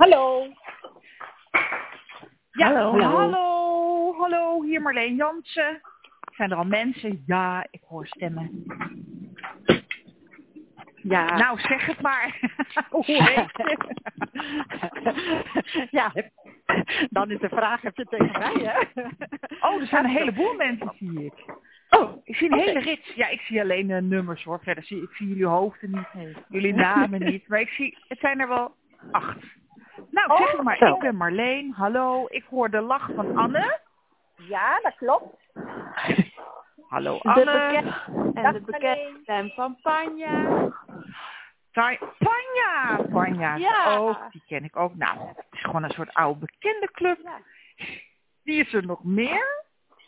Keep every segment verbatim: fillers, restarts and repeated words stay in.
Hallo. Ja, Hallo. hallo. hallo, hallo, hier Marleen Jansen. Zijn er al mensen? Ja, ik hoor stemmen. Ja. Nou, zeg het maar. Hoe heet je? Ja, dan is de vraag, heb je tegen mij, hè? Oh, er zijn een heleboel mensen, zie ik. Oh, Ik zie een okay. hele rits. Ja, ik zie alleen uh, nummers, hoor. Verder zie ik zie jullie hoofden niet, nee. Jullie namen niet. Maar ik zie, het zijn er wel acht. Nou, zeg het maar. Zo. Ik ben Marleen. Hallo. Ik hoor de lach van Anne. Ja, dat klopt. Hallo, De Anne. bekende, en Dag, de bekende Marleen. stem van Panja. Tai- Panja. Panja is Ja. ook. Die ken ik ook. Nou, het is gewoon een soort oude bekende club. Ja. Wie is er nog meer?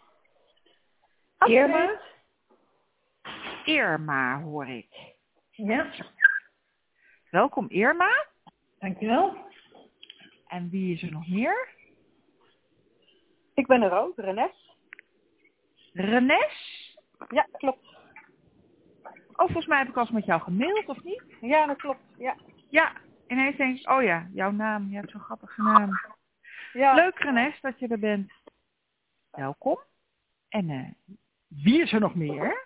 Irma. Irma, hoor ik. Ja, Welkom, Irma. dankjewel. En wie is er nog meer? Ik ben er ook, Renes. Renes. Ja, klopt. Oh, volgens mij heb ik al eens met jou gemaild, of niet? Ja, dat klopt. Ja. Ja, ineens denk ik, oh ja, jouw naam. Je hebt zo'n grappige naam. Ja. Leuk, Renes, dat je er bent. Welkom. En uh, wie is er nog meer?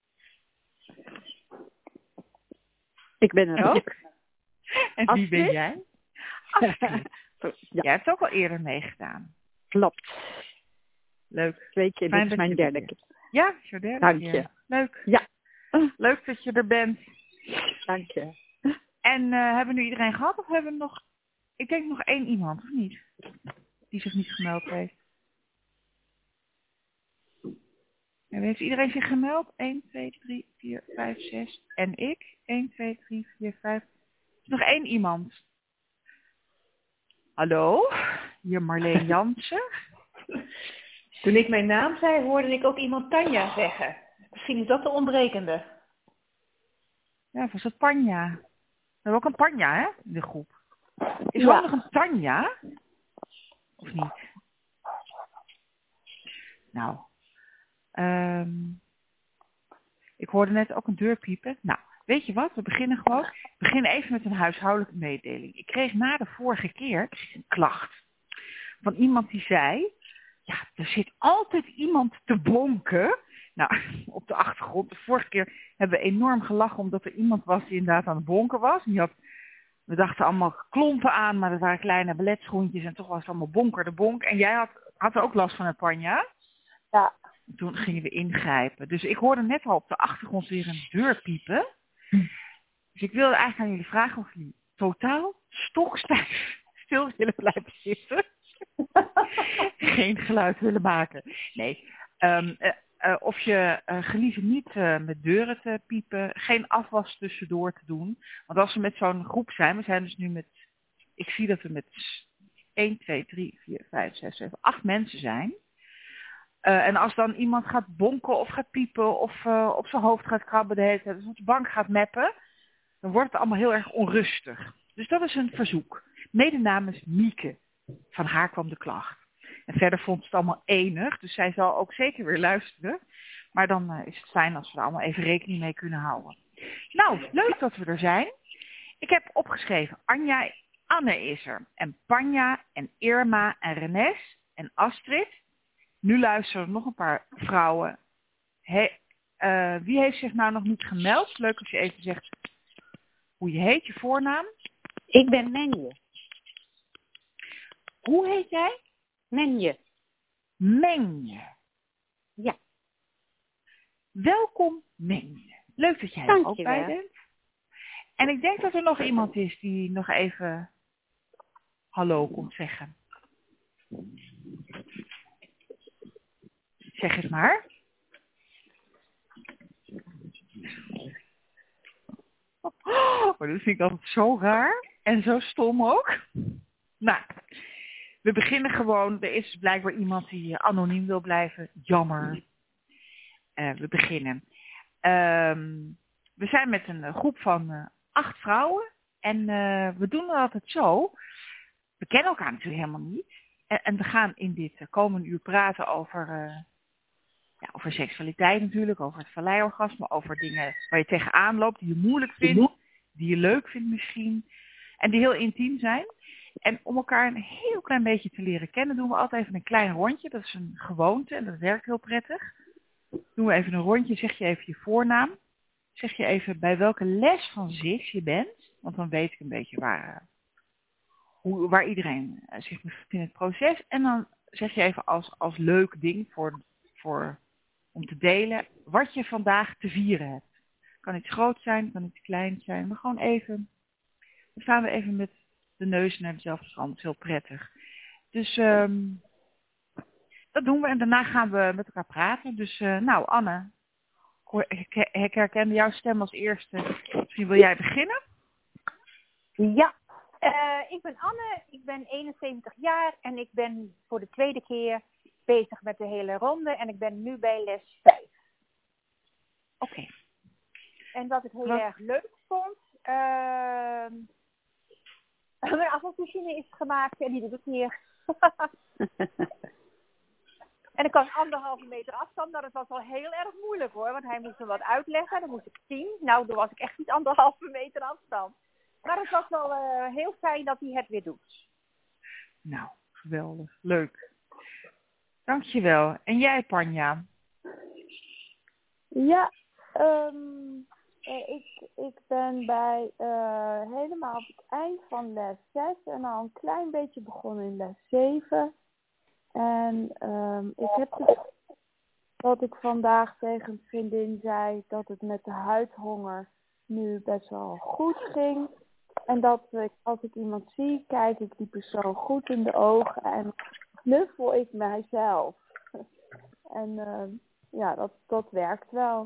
Ik ben er ook. En wie ben Astrid? jij? Astrid. Ja, Jij hebt ook al eerder meegedaan. klopt. Leuk. Twee keer, Fijn dit is dat mijn je derde er keer. bent. Ja, het is jouw derde Dank keer. je. Leuk. Ja. Leuk dat je er bent. Dank je. En uh, hebben we nu iedereen gehad of hebben we nog... Ik denk nog één iemand, of niet? Die zich niet gemeld heeft. En heeft iedereen zich gemeld? één, twee, drie, vier, vijf, zes. En ik? één, twee, drie, vier, vijf. Er is nog één iemand. Hallo? Hier Marleen Jansen. Toen ik mijn naam zei, hoorde ik ook iemand Tanja zeggen. Misschien is dat de ontbrekende. Ja, was het Panja? We hebben ook een Panja, hè? In de groep. Is er Ja. ook nog een Tanja? Of niet? Nou. Um, ik hoorde net ook een deur piepen. Nou, weet je wat? We beginnen gewoon. We beginnen even met een huishoudelijke mededeling. Ik kreeg na de vorige keer een klacht. Van iemand die zei... Ja, er zit altijd iemand te bonken. Nou, op de achtergrond. De vorige keer hebben we enorm gelachen omdat er iemand was die inderdaad aan het bonken was. En die had, we dachten allemaal klompen aan, maar dat waren kleine balletschoentjes en toch was het allemaal bonker de bonk. En jij had, had er ook last van, het Panja? Ja. En toen gingen we ingrijpen. Dus ik hoorde net al op de achtergrond weer een deur piepen. Dus ik wilde eigenlijk aan jullie vragen of jullie totaal stokstijf stil willen blijven zitten. Geen geluid willen maken. Nee. Um, uh, uh, of je uh, gelieven niet uh, met deuren te piepen. Geen afwas tussendoor te doen. Want als we met zo'n groep zijn. We zijn dus nu met... Ik zie dat we met één, twee, drie, vier, vijf, zes, zeven, acht mensen zijn. Uh, en als dan iemand gaat bonken of gaat piepen. Of uh, op zijn hoofd gaat krabben de hele tijd. Dus op de bank gaat meppen. Dan wordt het allemaal heel erg onrustig. Dus dat is een verzoek. Mede namens Mieke. Van haar kwam de klacht. En verder vond ze het allemaal enig. Dus zij zal ook zeker weer luisteren. Maar dan uh, is het fijn als we er allemaal even rekening mee kunnen houden. Nou, leuk dat we er zijn. Ik heb opgeschreven. Anja, Anne is er. En Panja en Irma en Renes en Astrid. Nu luisteren nog een paar vrouwen. He, uh, wie heeft zich nou nog niet gemeld? Leuk als je even zegt hoe je heet, je voornaam. Ik ben Menje. Hoe heet jij? Menje. Menje. Ja. Welkom, Menje. Leuk dat jij er ook bij bent. En ik denk dat er nog iemand is die nog even hallo komt zeggen. Zeg het maar. Oh, dat vind ik altijd zo raar. En zo stom ook. Nou, we beginnen gewoon. Er is blijkbaar iemand die anoniem wil blijven. Jammer. Uh, we beginnen. Um, we zijn met een groep van uh, acht vrouwen. En uh, we doen het altijd zo. We kennen elkaar natuurlijk helemaal niet. En, en we gaan in dit uh, komende uur praten over, uh, ja, over seksualiteit natuurlijk. Over het valleiorgasme. Over dingen waar je tegenaan loopt. Die je moeilijk vindt. Die je leuk vindt misschien. En die heel intiem zijn. En om elkaar een heel klein beetje te leren kennen, doen we altijd even een klein rondje. Dat is een gewoonte en dat werkt heel prettig. Doen we even een rondje, zeg je even je voornaam. Zeg je even bij welke les van Z I S je bent. Want dan weet ik een beetje waar, hoe, waar iedereen zich bevindt in het proces. En dan zeg je even als, als leuk ding voor, voor, om te delen wat je vandaag te vieren hebt. Kan iets groot zijn, kan iets klein zijn. Maar gewoon even, dan staan we even met de neus naar dezelfde kant. Dat is heel prettig. Dus um, dat doen we en daarna gaan we met elkaar praten. Dus uh, nou Anne, ik, ik herkende jouw stem als eerste. Misschien wil jij beginnen? Ja, uh, ik ben Anne, ik ben eenenzeventig jaar en ik ben voor de tweede keer bezig met de hele ronde en ik ben nu bij les vijf. Oké. Okay. En wat ik heel wat? erg leuk vond, uh, mijn afvalmachine is gemaakt en die doet het hier. En ik kan anderhalve meter afstand, nou dat was wel heel erg moeilijk hoor, want hij moest me wat uitleggen, dan moest ik zien. Nou, toen was ik echt niet anderhalve meter afstand. Maar het was wel uh, heel fijn dat hij het weer doet. Nou, geweldig. Leuk. Dankjewel. En jij, Panja? Ja, um, ik, ik ben bij uh, helemaal op het eind van les zes en al een klein beetje begonnen in les zeven. En um, ik heb dus dat ik vandaag tegen een vriendin zei dat het met de huidhonger nu best wel goed ging. En dat ik, als ik iemand zie, kijk ik die persoon goed in de ogen en knuffel ik mijzelf. En uh, ja, dat, dat werkt wel.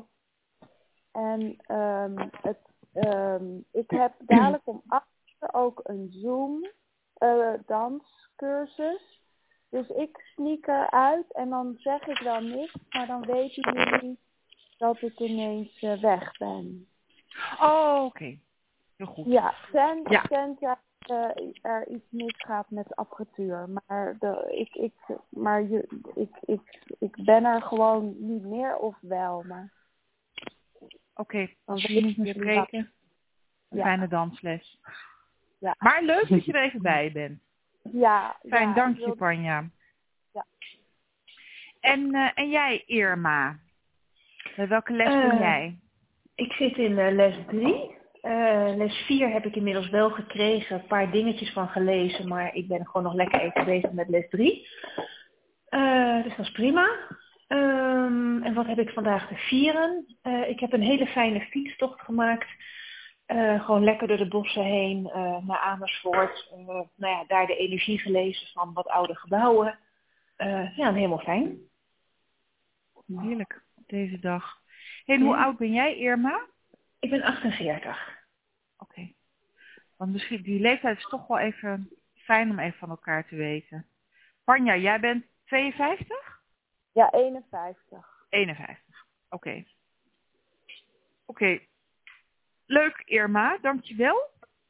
En um, het, um, ik heb dadelijk om acht uur ook een Zoom uh, danscursus. Dus ik sneak eruit en dan zeg ik wel niks, maar dan weten jullie dat ik ineens uh, weg ben. Oh, oké. Okay. Heel goed. Ja, ten, ja. tenzij uh, er iets misgaat met de apparatuur. Maar, de, ik, ik, maar je, ik, ik, ik ben er gewoon niet meer of wel. Maar... Oké, okay. Als je niet meer spreken, een ja. fijne dansles. Ja. Maar leuk dat je er even bij bent. Ja. Fijn, ja, dank wil... je, Panja. Ja. En, uh, en jij, Irma? Bij welke les uh, ben jij? Ik zit in uh, les drie. Uh, les vier heb ik inmiddels wel gekregen, een paar dingetjes van gelezen, maar ik ben gewoon nog lekker even bezig met les drie. Uh, dus dat is prima. Um, en wat heb ik vandaag te vieren? Uh, ik heb een hele fijne fietstocht gemaakt. Uh, gewoon lekker door de bossen heen uh, naar Amersfoort. Uh, nou ja, daar de energie gelezen van wat oude gebouwen. Uh, ja, helemaal fijn. Heerlijk, op deze dag. Hey, en hoe ja. oud ben jij, Irma? Ik ben achtenveertig. Oké. Okay. Want misschien die leeftijd is toch wel even fijn om even van elkaar te weten. Panja, jij bent tweeënvijftig? Ja, eenenvijftig. eenenvijftig, oké. Okay. Oké. Okay. Leuk, Irma, dankjewel.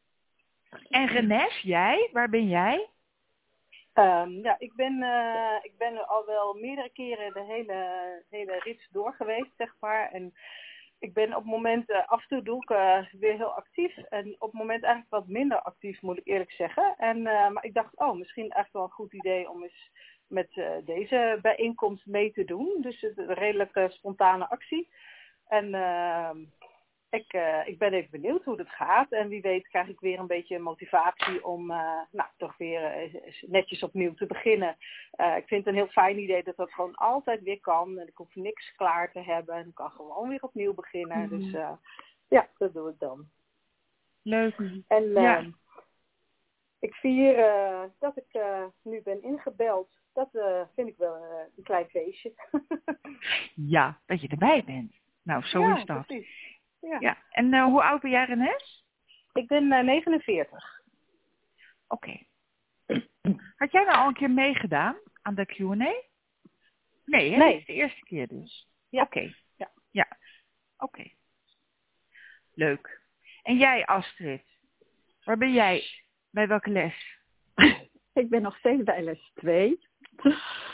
En Renes, jij, waar ben jij? Um, ja, ik ben, uh, ik ben al wel meerdere keren de hele, hele rits door geweest, zeg maar. En ik ben op het moment, uh, af en toe doe ik uh, weer heel actief. En op het moment eigenlijk wat minder actief, moet ik eerlijk zeggen. En, uh, maar ik dacht, oh, misschien eigenlijk wel een goed idee om eens met uh, deze bijeenkomst mee te doen. Dus een redelijk spontane actie. En uh, ik, uh, ik ben even benieuwd hoe het gaat. En wie weet krijg ik weer een beetje motivatie om uh, nou, toch weer uh, netjes opnieuw te beginnen. Uh, ik vind het een heel fijn idee dat dat gewoon altijd weer kan. En ik hoef niks klaar te hebben. En ik kan gewoon weer opnieuw beginnen. Mm-hmm. Dus uh, ja, dat doe ik dan. Leuk. En uh, ja. ik vier uh, dat ik uh, nu ben ingebeld. Dat uh, vind ik wel uh, een klein feestje. Ja, dat je erbij bent. Nou, zo ja, is dat. Precies. Ja. ja. En uh, hoe oud ben jij, Renes? Ik ben uh, negenenveertig. Oké. Okay. Had jij nou al een keer meegedaan aan de Q en A? Nee, hè? Nee. Dit is de eerste keer dus. Ja. Oké. Okay. Ja. ja. Oké. Okay. Leuk. En jij, Astrid? Waar ben jij? Bij welke les? Ik ben nog steeds bij les twee. Ja.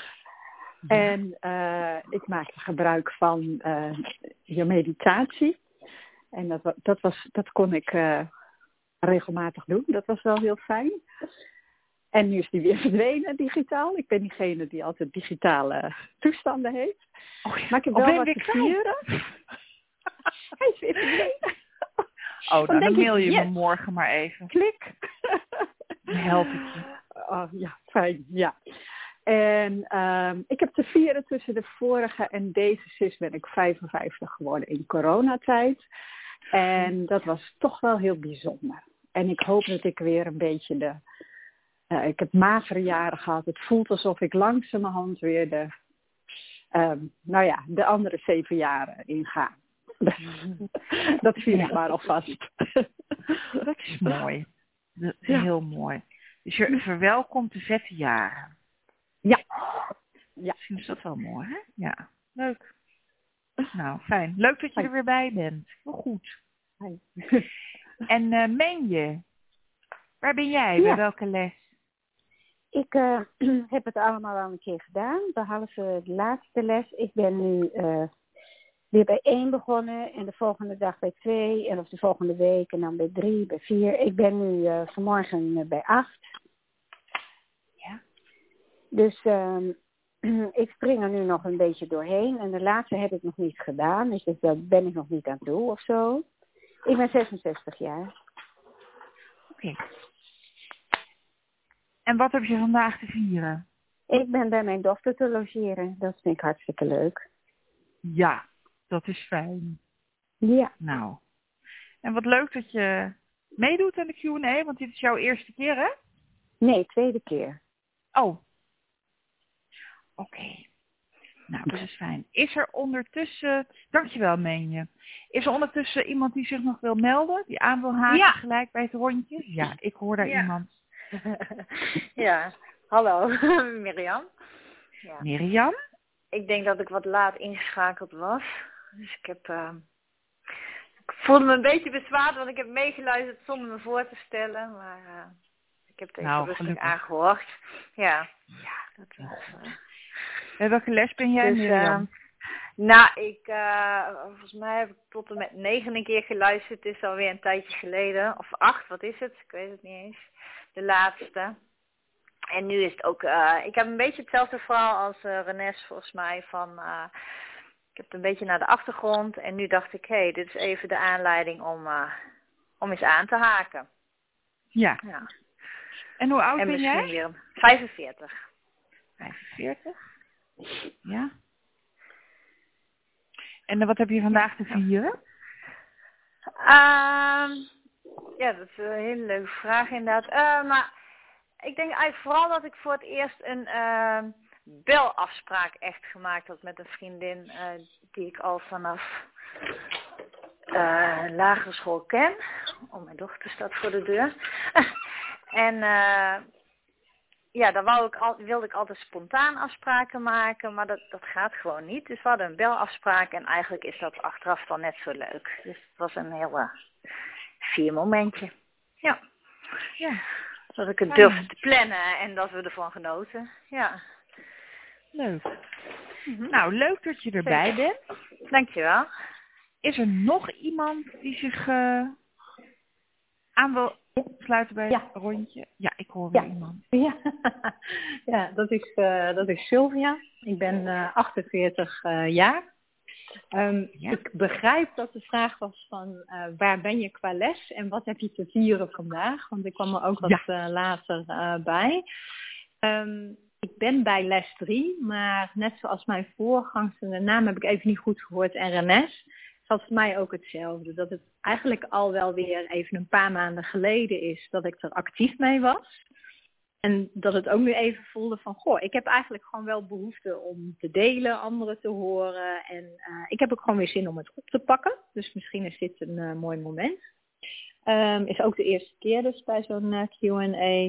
En uh, ik maakte gebruik van uh, je meditatie. En dat, dat, was, dat kon ik uh, regelmatig doen. Dat was wel heel fijn. En nu is die weer verdwenen, digitaal. Ik ben diegene die altijd digitale toestanden heeft. Oh, ja. Maar ik heb Oh, wel ben wat je te vieren. Hij is weer verdwenen. Oh, nou, dan, denk mail ik, je yes. me morgen maar even. Klik. Dan help ik je. Oh, ja, fijn. Ja. En um, ik heb te vieren tussen de vorige en deze sis ben ik vijfenvijftig geworden in coronatijd. En dat was toch wel heel bijzonder. En ik hoop dat ik weer een beetje de... Uh, ik heb magere jaren gehad. Het voelt alsof ik langzamerhand weer de... Um, nou ja, de andere zeven jaren inga. Dat vier ik maar alvast. Dat is mooi. Dat is heel mooi. Dus je verwelkomt de zette jaren. Ja. Ja. Misschien is dat wel mooi, hè? Ja. Leuk. Nou, fijn. Leuk dat je er weer bij bent. Heel goed. En uh, meen je? Waar ben jij? Ja. Bij welke les? Ik uh, heb het allemaal al een keer gedaan, behalve de laatste les. Ik ben nu uh, weer bij één begonnen en de volgende dag bij twee. En of de volgende week en dan bij drie, bij vier. Ik ben nu uh, vanmorgen uh, bij acht. Ja. Dus um, ik spring er nu nog een beetje doorheen. En de laatste heb ik nog niet gedaan, dus daar ben ik nog niet aan toe of zo. Ik ben zesenzestig jaar. Oké. Okay. En wat heb je vandaag te vieren? Ik ben bij mijn dochter te logeren. Dat vind ik hartstikke leuk. Ja, dat is fijn. Ja. Nou. En wat leuk dat je meedoet aan de Q en A, want dit is jouw eerste keer, hè? Nee, tweede keer. Oh. Oké. Okay. Nou, dat is fijn. Is er ondertussen... Dankjewel, meen je. Is er ondertussen iemand die zich nog wil melden? Die aan wil haken ja. gelijk bij het rondje? Ja, ik hoor daar ja. iemand. Ja, hallo, Mirjam. Ja. Mirjam? Ik denk dat ik wat laat ingeschakeld was. Dus ik heb... Uh, ik voelde me een beetje bezwaard, want ik heb meegeluisterd zonder me voor te stellen. Maar uh, ik heb het even nou, rustig gelukkig. aangehoord. Ja, ja dat was... Uh, en welke les ben jij, dus, Mirjam? Uh, nou, ik... Uh, volgens mij heb ik tot en met negen een keer geluisterd. Het is alweer een tijdje geleden. Of acht, wat is het? Ik weet het niet eens. De laatste. En nu is het ook... Uh, ik heb een beetje hetzelfde verhaal als uh, Renes volgens mij. Van, uh, ik heb het een beetje naar de achtergrond. En nu dacht ik, hé, hey, dit is even de aanleiding om, uh, om eens aan te haken. Ja. ja. En hoe oud en ben jij? Weer vijfenveertig. vijfenveertig. Ja. En uh, wat heb je vandaag te vieren? Uh, ja, dat is een hele leuke vraag inderdaad. Uh, maar ik denk eigenlijk vooral dat ik voor het eerst een uh, belafspraak echt gemaakt had met een vriendin uh, die ik al vanaf uh, lagere school ken. Oh, mijn dochter staat voor de deur. en uh, ja, daar wou ik al, wilde ik altijd spontaan afspraken maken, maar dat, dat gaat gewoon niet. Dus we hadden een belafspraak en eigenlijk is dat achteraf dan net zo leuk. Dus het was een hele vier momentje. Ja. Ja. Dat ik het durfde te plannen en dat we ervan genoten. Ja. Leuk. Mm-hmm. Nou, leuk dat je erbij bent. Dankjewel. Is er nog iemand die zich uh, aan wil sluiten bij ja. het rondje? Ja, ik hoor ja. weer iemand. Ja, ja dat, is, uh, dat is Sylvia. Ik ben uh, achtenveertig uh, jaar. Um, ja. Ik begrijp dat de vraag was van uh, waar ben je qua les en wat heb je te vieren vandaag? Want ik kwam er ook wat ja. uh, later uh, bij. Um, ik ben bij les drie, maar net zoals mijn voorgangster, de naam heb ik even niet goed gehoord, en Renes, zat voor mij ook hetzelfde. Dat het eigenlijk al wel weer even een paar maanden geleden is dat ik er actief mee was. En dat het ook nu even voelde van, goh, ik heb eigenlijk gewoon wel behoefte om te delen, anderen te horen. En uh, ik heb ook gewoon weer zin om het op te pakken. Dus misschien is dit een uh, mooi moment. Um, is ook de eerste keer dus bij zo'n uh, Q en A.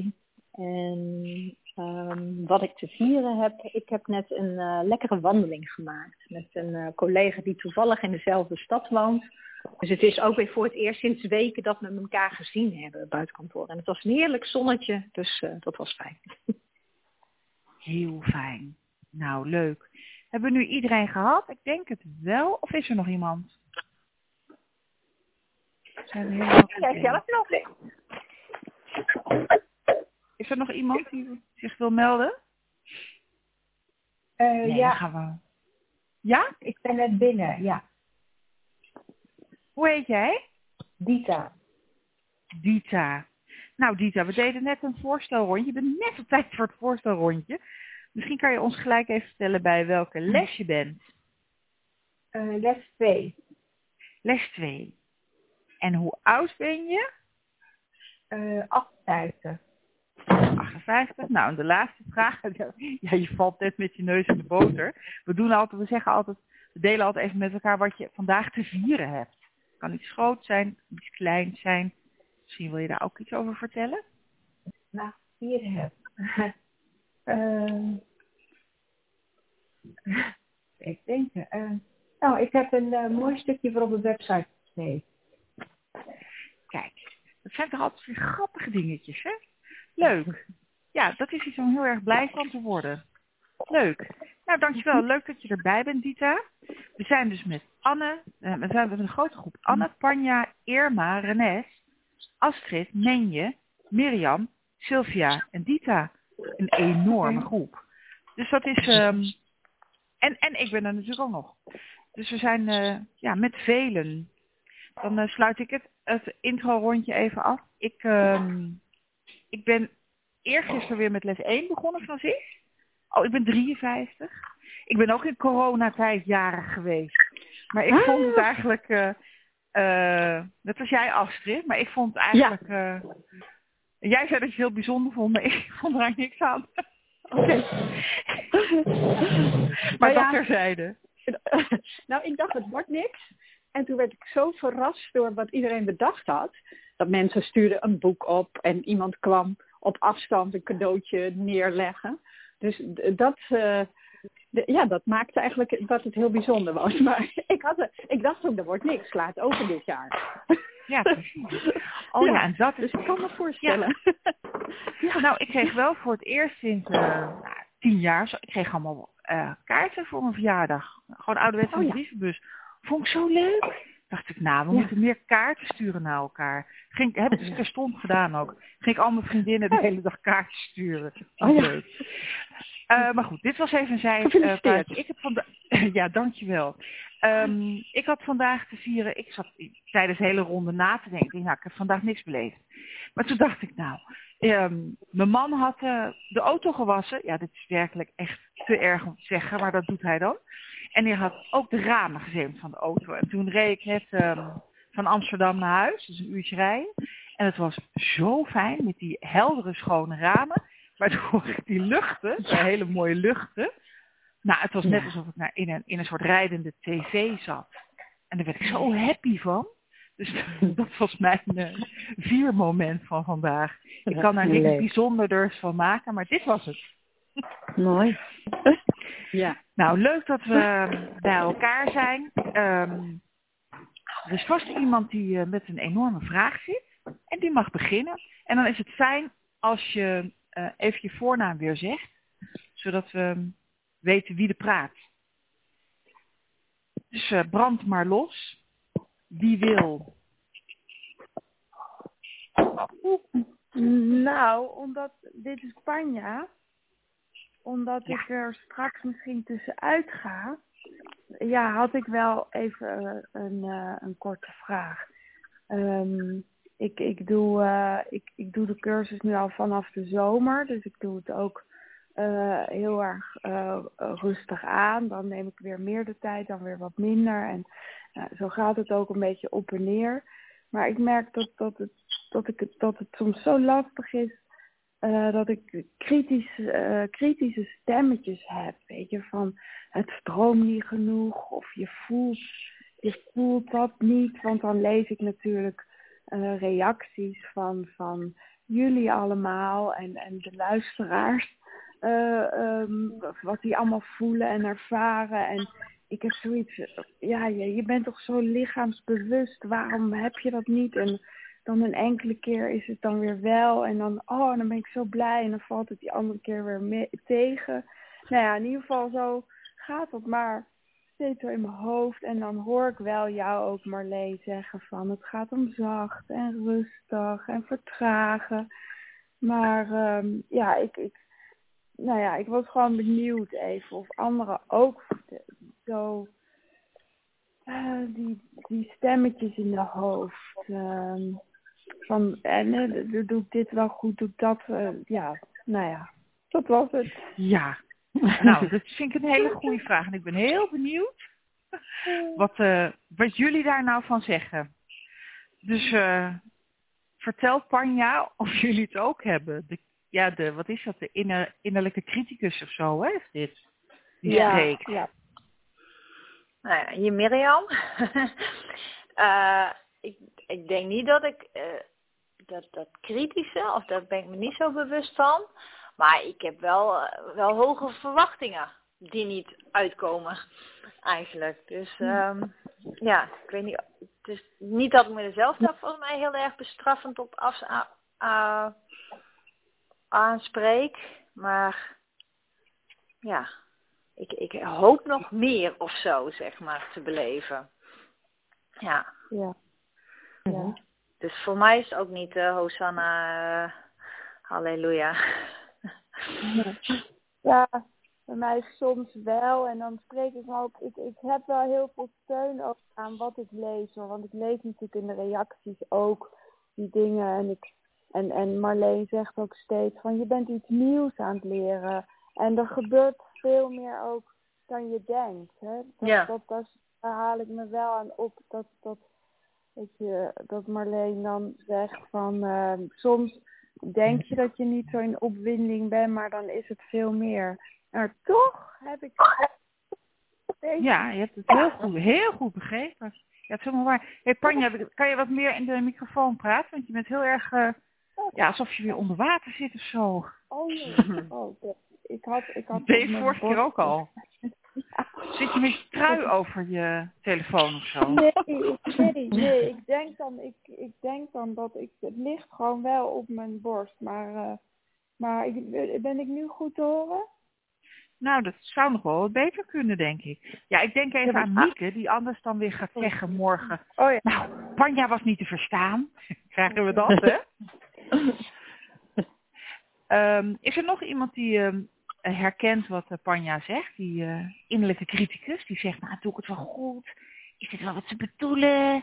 En um, wat ik te vieren heb, ik heb net een uh, lekkere wandeling gemaakt. Met een uh, collega die toevallig in dezelfde stad woont. Dus het is ook weer voor het eerst sinds weken dat we elkaar gezien hebben buiten kantoor. En het was een heerlijk zonnetje, dus uh, dat was fijn. Heel fijn. Nou, leuk. Hebben we nu iedereen gehad? Ik denk het wel. Of is er nog iemand? Zijn er helemaal ja, zelf nog. Is er nog iemand die zich wil melden? Uh, nee, ja. Dan gaan we... Ja? Ik ben net binnen, ja. Hoe heet jij? Dita. Dita. Nou Dita, we deden net een voorstelrondje. Je bent net op tijd voor het voorstelrondje. Misschien kan je ons gelijk even vertellen bij welke les je bent. Uh, les twee. Les twee. En hoe oud ben je? Uh, achtenvijftig. achtenvijftig. Nou, en de laatste vraag. Ja, je valt net met je neus in de boter. We doen altijd, we zeggen altijd, we delen altijd even met elkaar wat je vandaag te vieren hebt. Het kan iets groot zijn, iets klein zijn. Misschien wil je daar ook iets over vertellen? Nou, vieren heb. uh, ik denk, uh, nou, ik heb een uh, mooi stukje voor op de website geschreven. Kijk, dat zijn toch altijd weer grappige dingetjes, hè? Leuk. Ja, dat is iets om heel erg blij van te worden. Leuk. Nou, dankjewel. Leuk dat je erbij bent, Dita. We zijn dus met Anne, uh, we zijn met een grote groep. Anne, Panja, Irma, Renes, Astrid, Menje, Mirjam, Sylvia en Dita. Een enorme groep. Dus dat is... Um, en, en ik ben er natuurlijk ook nog. Dus we zijn uh, ja, met velen. Dan uh, sluit ik het, het intro-rondje even af. Ik, um, ik ben eergisteren weer met les één begonnen, Francis. Oh, ik ben drieënvijftig. Ik ben ook in coronatijd jarig geweest. Maar ik ah. vond het eigenlijk... Uh, uh, dat was jij, Astrid. Maar ik vond het eigenlijk... Ja. Uh, jij zei dat je het heel bijzonder vond, maar ik vond er eigenlijk niks aan. Oké. Okay. maar maar dat ja, terzijde. Nou, ik dacht, het wordt niks. En toen werd ik zo verrast door wat iedereen bedacht had. Dat mensen stuurden een boek op en iemand kwam op afstand een cadeautje neerleggen. Dus dat, uh, de, ja, dat maakte eigenlijk dat het heel bijzonder was. Maar ik, had, ik dacht ook, er wordt niks, laat over dit jaar. Ja, precies. Oh ja, ja, en dat is... Dus ik kan me voorstellen. Ja. Ja, nou, ik kreeg wel voor het eerst sinds uh, nou, tien jaar, zo, ik kreeg allemaal uh, kaarten voor mijn verjaardag. Gewoon ouderwets een oh, ja. brievenbus. Vond ik zo leuk. Dacht ik, nou, we ja. moeten meer kaarten sturen naar elkaar. Ging, heb ik dus terstond gedaan ook. Ging ik al mijn vriendinnen de hele dag kaartjes sturen. Oh, ja. Leuk. Uh, maar goed, dit was even een zij. Uh, ik heb vanda- ja, dankjewel. Um, ik had vandaag te vieren, ik zat tijdens de hele ronde na te denken. Nou, ik heb vandaag niks beleefd. Maar toen dacht ik, nou, um, mijn man had uh, de auto gewassen. Ja, dit is werkelijk echt te erg om te zeggen, maar dat doet hij dan. En hij had ook de ramen gezeemd van de auto. En toen reed ik net um, van Amsterdam naar huis, dus een uurtje rijden. En het was zo fijn met die heldere, schone ramen. Waardoor ik die luchten, die hele mooie luchten. Nou, het was net ja. alsof ik nou in, een, in een soort rijdende tv zat. En daar werd ik zo happy van. Dus dat was mijn uh, viermoment van vandaag. Ik kan daar niks bijzonderders van maken, maar dit was het. Mooi. Ja. Nou, leuk dat we bij elkaar zijn. Um, er is vast iemand die uh, met een enorme vraag zit. En die mag beginnen. En dan is het fijn als je uh, even je voornaam weer zegt. Zodat we weten wie er praat. Dus uh, brand maar los. Wie wil? Nou, omdat dit is Panja. Omdat ja. ik er straks misschien tussenuit ga. Ja, had ik wel even uh, een, uh, een korte vraag. Um, ik, ik, doe, uh, ik, ik doe de cursus nu al vanaf de zomer. Dus ik doe het ook uh, heel erg uh, rustig aan. Dan neem ik weer meer de tijd, dan weer wat minder. En uh, zo gaat het ook een beetje op en neer. Maar ik merk dat, dat, het, dat, ik, dat het soms zo lastig is. Uh, dat ik kritisch, uh, kritische stemmetjes heb. Weet je, van het stroomt niet genoeg. Of je voelt, je voelt dat niet. Want dan lees ik natuurlijk uh, reacties van, van jullie allemaal. En, en de luisteraars. Uh, um, wat die allemaal voelen en ervaren. En ik heb zoiets. Ja, je, je bent toch zo lichaamsbewust. Waarom heb je dat niet? En dan een enkele keer is het dan weer wel. En dan, oh, dan ben ik zo blij. En dan valt het die andere keer weer mee, tegen. Nou ja, in ieder geval zo gaat het maar steeds zo in mijn hoofd. En dan hoor ik wel jou ook, Marlee, zeggen van het gaat om zacht en rustig en vertragen. Maar um, ja, ik, ik, nou ja, ik was gewoon benieuwd even of anderen ook zo uh, die, die stemmetjes in de hoofd. Um, van, en uh, doe ik dit wel goed, doe ik dat. Uh, ja, nou ja, dat was het. Ja, nou, dat vind ik een hele goede vraag. En ik ben heel benieuwd wat, uh, wat jullie daar nou van zeggen. Dus uh, vertel Panja of jullie het ook hebben. De, ja, de, wat is dat? De inner, innerlijke criticus of zo, hè? Is dit? Die ja, spreekt. Ja. Nou ja, hier Mirjam. uh, ik, ik denk niet dat ik uh, dat, dat kritische, of daar ben ik me niet zo bewust van. Maar ik heb wel, uh, wel hoge verwachtingen die niet uitkomen eigenlijk. Dus um, ja, ik weet niet. Het is niet dat ik mezelf daar volgens mij heel erg bestraffend op af, uh, aanspreek. Maar ja, ik, ik hoop nog meer of zo, zeg maar, te beleven. Ja. Ja. Ja. Dus voor mij is het ook niet uh, Hosanna, uh, halleluja. Ja, bij mij soms wel. En dan spreek ik me ook. Ik, ik heb wel heel veel steun ook aan wat ik lees. Hoor. Want ik lees natuurlijk in de reacties ook die dingen. En, ik, en, en Marleen zegt ook steeds van je bent iets nieuws aan het leren. En er gebeurt veel meer ook dan je denkt. Hè? Dat, Ja. dat, dat, daar haal ik me wel aan op. Dat, dat, weet je, dat Marleen dan zegt van uh, soms denk je dat je niet zo in opwinding bent, maar dan is het veel meer. Maar toch heb ik... Ja, je hebt het heel goed, heel goed begrepen. Ja, het is helemaal waar. Hé hey, Panja, kan je wat meer in de microfoon praten? Want je bent heel erg, uh, ja, alsof je weer onder water zit of zo. Oh nee, oh, okay. ik had... Ik had dat deed je vorige keer ook al. Ja. Zit je met je trui over je telefoon of zo? Nee, nee, nee. Ik denk dan, ik, ik denk dan dat ik... Het ligt gewoon wel op mijn borst, maar... Uh, maar ik, ben ik nu goed te horen? Nou, dat zou nog wel wat beter kunnen, denk ik. Ja, ik denk even aan Mieke, die anders dan weer gaat zeggen morgen. Oh ja. Nou, Panja was niet te verstaan. Krijgen we dat, hè? um, is er nog iemand die um, herkent wat uh, Panja zegt? Die uh, innerlijke criticus, die zegt, nou, doe ik het wel goed? Is dit wel wat ze bedoelen?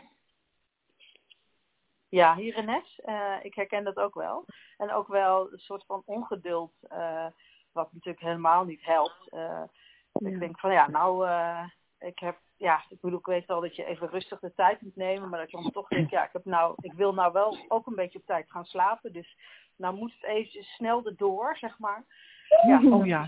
Ja, hier Ines, uh, ik herken dat ook wel. En ook wel een soort van ongeduld, uh, wat natuurlijk helemaal niet helpt. Uh, ja. Ik denk van ja, nou, uh, ik heb, ja, ik bedoel, ik weet wel dat je even rustig de tijd moet nemen, maar dat je dan toch denkt, ja, ik heb nou, ik wil nou wel ook een beetje op tijd gaan slapen, dus nou moet het even snel erdoor, zeg maar. Ja, oh ja.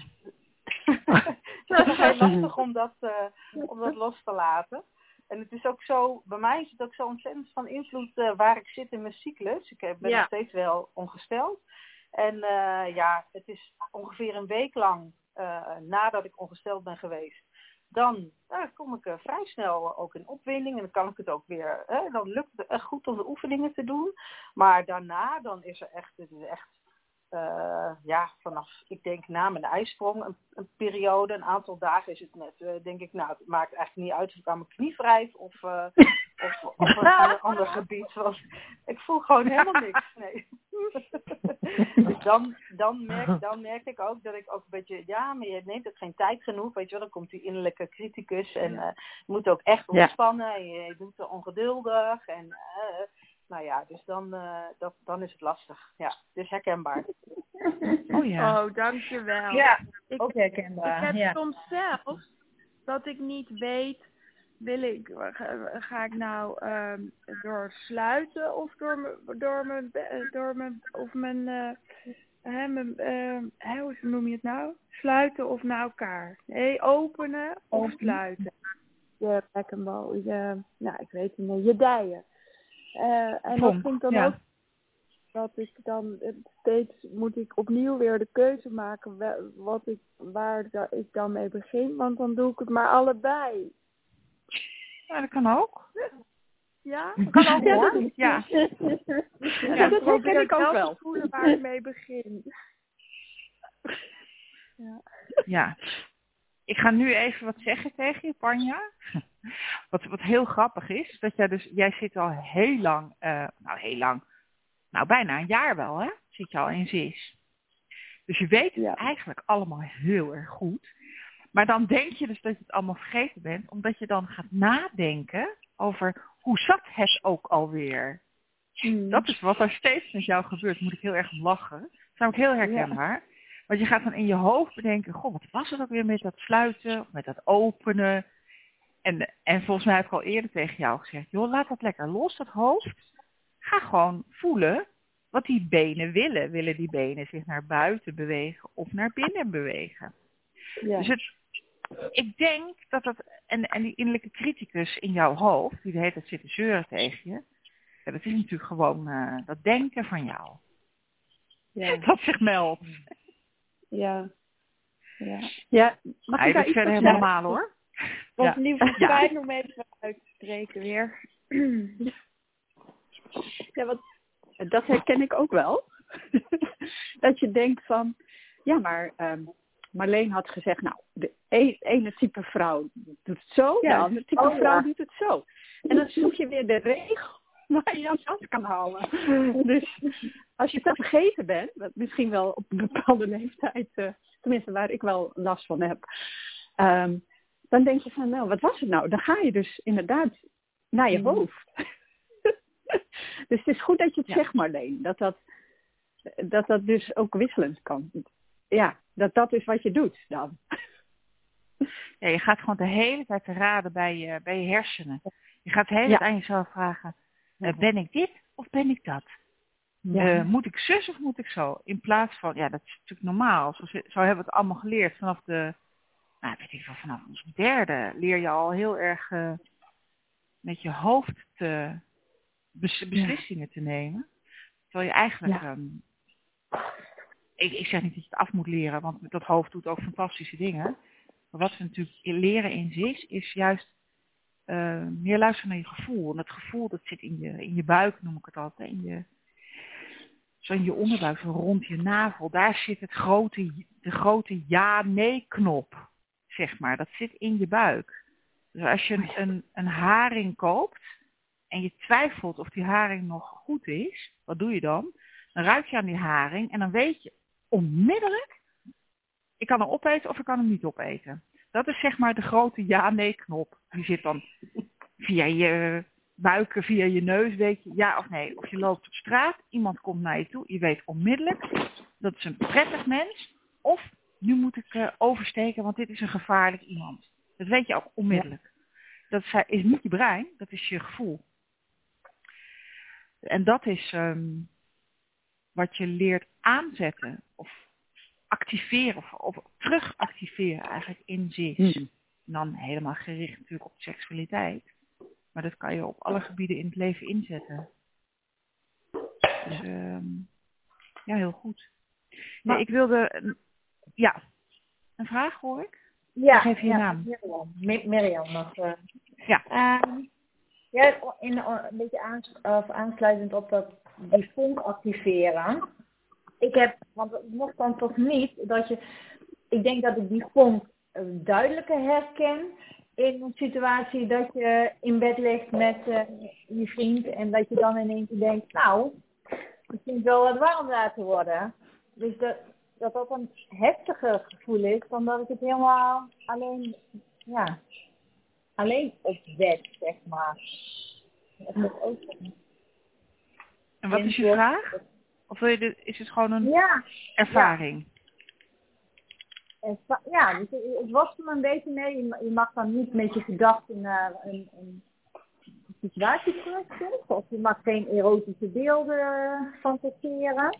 Het is heel lastig om dat, uh, om dat los te laten. En het is ook zo, bij mij is het ook zo ontzettend van invloed uh, waar ik zit in mijn cyclus. Ik ben ja. nog steeds wel ongesteld. En uh, ja, het is ongeveer een week lang uh, nadat ik ongesteld ben geweest. Dan uh, kom ik uh, vrij snel ook in opwinding. En dan kan ik het ook weer, uh, dan lukt het echt goed om de oefeningen te doen. Maar daarna, dan is er echt, het is echt uh, ja, vanaf, ik denk na mijn ijsprong, een, een periode, een aantal dagen is het net, uh, denk ik, nou, het maakt eigenlijk niet uit of ik aan mijn knie wrijf of, uh, of, of een ander, ander gebied. Want ik voel gewoon helemaal niks. Nee. Dus dan, dan, merk, dan merk ik ook dat ik ook een beetje, ja, maar je neemt ook geen tijd genoeg, weet je wel, dan komt die innerlijke criticus en uh, je moet ook echt ontspannen en je, je doet er ongeduldig en uh, nou ja, dus dan, uh, dat, dan is het lastig. Ja, dus herkenbaar. Oh ja. Oh, dankjewel. Ja, ik, ook herkenbaar. Ik heb ja. soms zelfs dat ik niet weet, wil ik, ga, ga ik nou um, door sluiten of door mijn, door mijn, door mijn, of mijn, uh, hè, mijn uh, hè, hoe noem je het nou? Sluiten of naar elkaar? Nee, openen of Open. sluiten. Je bekkenbal, je, nou ik weet het niet, je dijen. Uh, en dat vind ik dan ja. ook dat ik dan steeds moet ik opnieuw weer de keuze maken wat ik, waar ik dan mee begin, want dan doe ik het maar allebei. Ja, dat kan ook. Ja? Dat kan ook ja, hoor. Ja. ja. ja, dat herken ik ook wel. Voelen waar ik mee begin. Ja. Ja. Ik ga nu even wat zeggen tegen je, Panja. Wat, wat heel grappig is, dat jij dus, jij zit al heel lang, uh, nou heel lang, nou bijna een jaar wel, hè? Zit je al in cis. Dus je weet het Ja. eigenlijk allemaal heel erg goed. Maar dan denk je dus dat je het allemaal vergeten bent, omdat je dan gaat nadenken over hoe zat het ook alweer. Mm. Dat is wat er steeds met jou gebeurt, moet ik heel erg om lachen. Dat is namelijk heel herkenbaar. Ja. Want je gaat dan in je hoofd bedenken, goh, wat was het ook weer met dat sluiten, of met dat openen. En, en volgens mij heb ik al eerder tegen jou gezegd, joh, laat dat lekker los, dat hoofd. Ga gewoon voelen wat die benen willen. Willen die benen zich naar buiten bewegen of naar binnen bewegen? Ja. Dus het, ik denk dat dat, en, en die innerlijke criticus in jouw hoofd, die de hele tijd zit te zeuren tegen je, ja, dat is natuurlijk gewoon uh, dat denken van jou. Ja. Dat zich meldt. Ja. Ja. Ja. Mag ja, ik dat daar is verder iets helemaal normaal hoor. Was Ja. in ieder geval Ja. fijn om even uit te spreken weer. Ja, wat, dat herken ik ook wel. Dat je denkt van, ja, maar um, Marleen had gezegd, nou, de e- ene type vrouw doet het zo, Ja. de andere type Oh, vrouw ja. doet het zo. En dan zoek je weer de regel waar je aan vast kan houden. Dus als je dat vergeten bent, wat misschien wel op een bepaalde leeftijd, uh, tenminste waar ik wel last van heb, um, dan denk je van, nou, wat was het nou? Dan ga je dus inderdaad naar je hoofd. Dus het is goed dat je het Ja. zegt, Marleen. Dat dat, dat dat dus ook wisselend kan. Ja, dat dat is wat je doet dan. Ja, je gaat gewoon de hele tijd te raden bij je, bij je hersenen. Je gaat de hele Ja. tijd aan jezelf vragen, uh, ben ik dit of ben ik dat? Ja. Uh, moet ik zus of moet ik zo? In plaats van, ja, dat is natuurlijk normaal. Zo, zo hebben we het allemaal geleerd vanaf de, nou weet ik wel, vanaf ons derde leer je al heel erg uh, met je hoofd te, bes, beslissingen ja. te nemen. Terwijl je eigenlijk, ja. um, ik, ik zeg niet dat je het af moet leren, want dat hoofd doet ook fantastische dingen. Maar wat we natuurlijk leren in cis is juist uh, meer luisteren naar je gevoel. En dat gevoel dat zit in je, in je buik, noem ik het altijd, in je, zo in je onderbuik, zo rond je navel. Daar zit het grote, de grote ja-nee-knop, zeg maar. Dat zit in je buik. Dus als je een, een haring koopt en je twijfelt of die haring nog goed is, wat doe je dan? Dan ruik je aan die haring en dan weet je onmiddellijk, ik kan hem opeten of ik kan hem niet opeten. Dat is zeg maar de grote ja-nee-knop. Die zit dan via je buiken, via je neus, weet je ja of nee. Of je loopt op straat, iemand komt naar je toe, je weet onmiddellijk, dat is een prettig mens. Of nu moet ik uh, oversteken, want dit is een gevaarlijk iemand. Dat weet je ook onmiddellijk. Dat is niet je brein, dat is je gevoel. En dat is um, wat je leert aanzetten of activeren of, of terug activeren eigenlijk in cis. Hmm. Dan helemaal gericht natuurlijk op seksualiteit. Maar dat kan je op alle gebieden in het leven inzetten. Dus um, ja, heel goed. Maar, ja, ik wilde, ja, een vraag hoor ik? Ja, geef je je ja, naam. Mirjam. Mirjam nog. Uh, ja. Um, ja, in, een beetje aans, uh, aansluitend op dat, die vonk activeren. Ik heb, want het mocht dan toch niet, dat je, ik denk dat ik die vonk uh, duidelijker herken in een situatie dat je in bed ligt met uh, je vriend en dat je dan in één keer denkt, nou, het vindt wel wat warm laten worden. Dus dat, dat dat een heftiger gevoel is dan dat ik het helemaal alleen, ja, alleen op bed, zeg maar. Dat moet ook zijn. En wat is je vraag? Of wil je de, is het gewoon een ja, ervaring? Ja, ja, dus het was me een beetje, nee, je mag dan niet met je gedachten naar een, een situatie terugkomen. Of je mag geen erotische beelden fantaseren.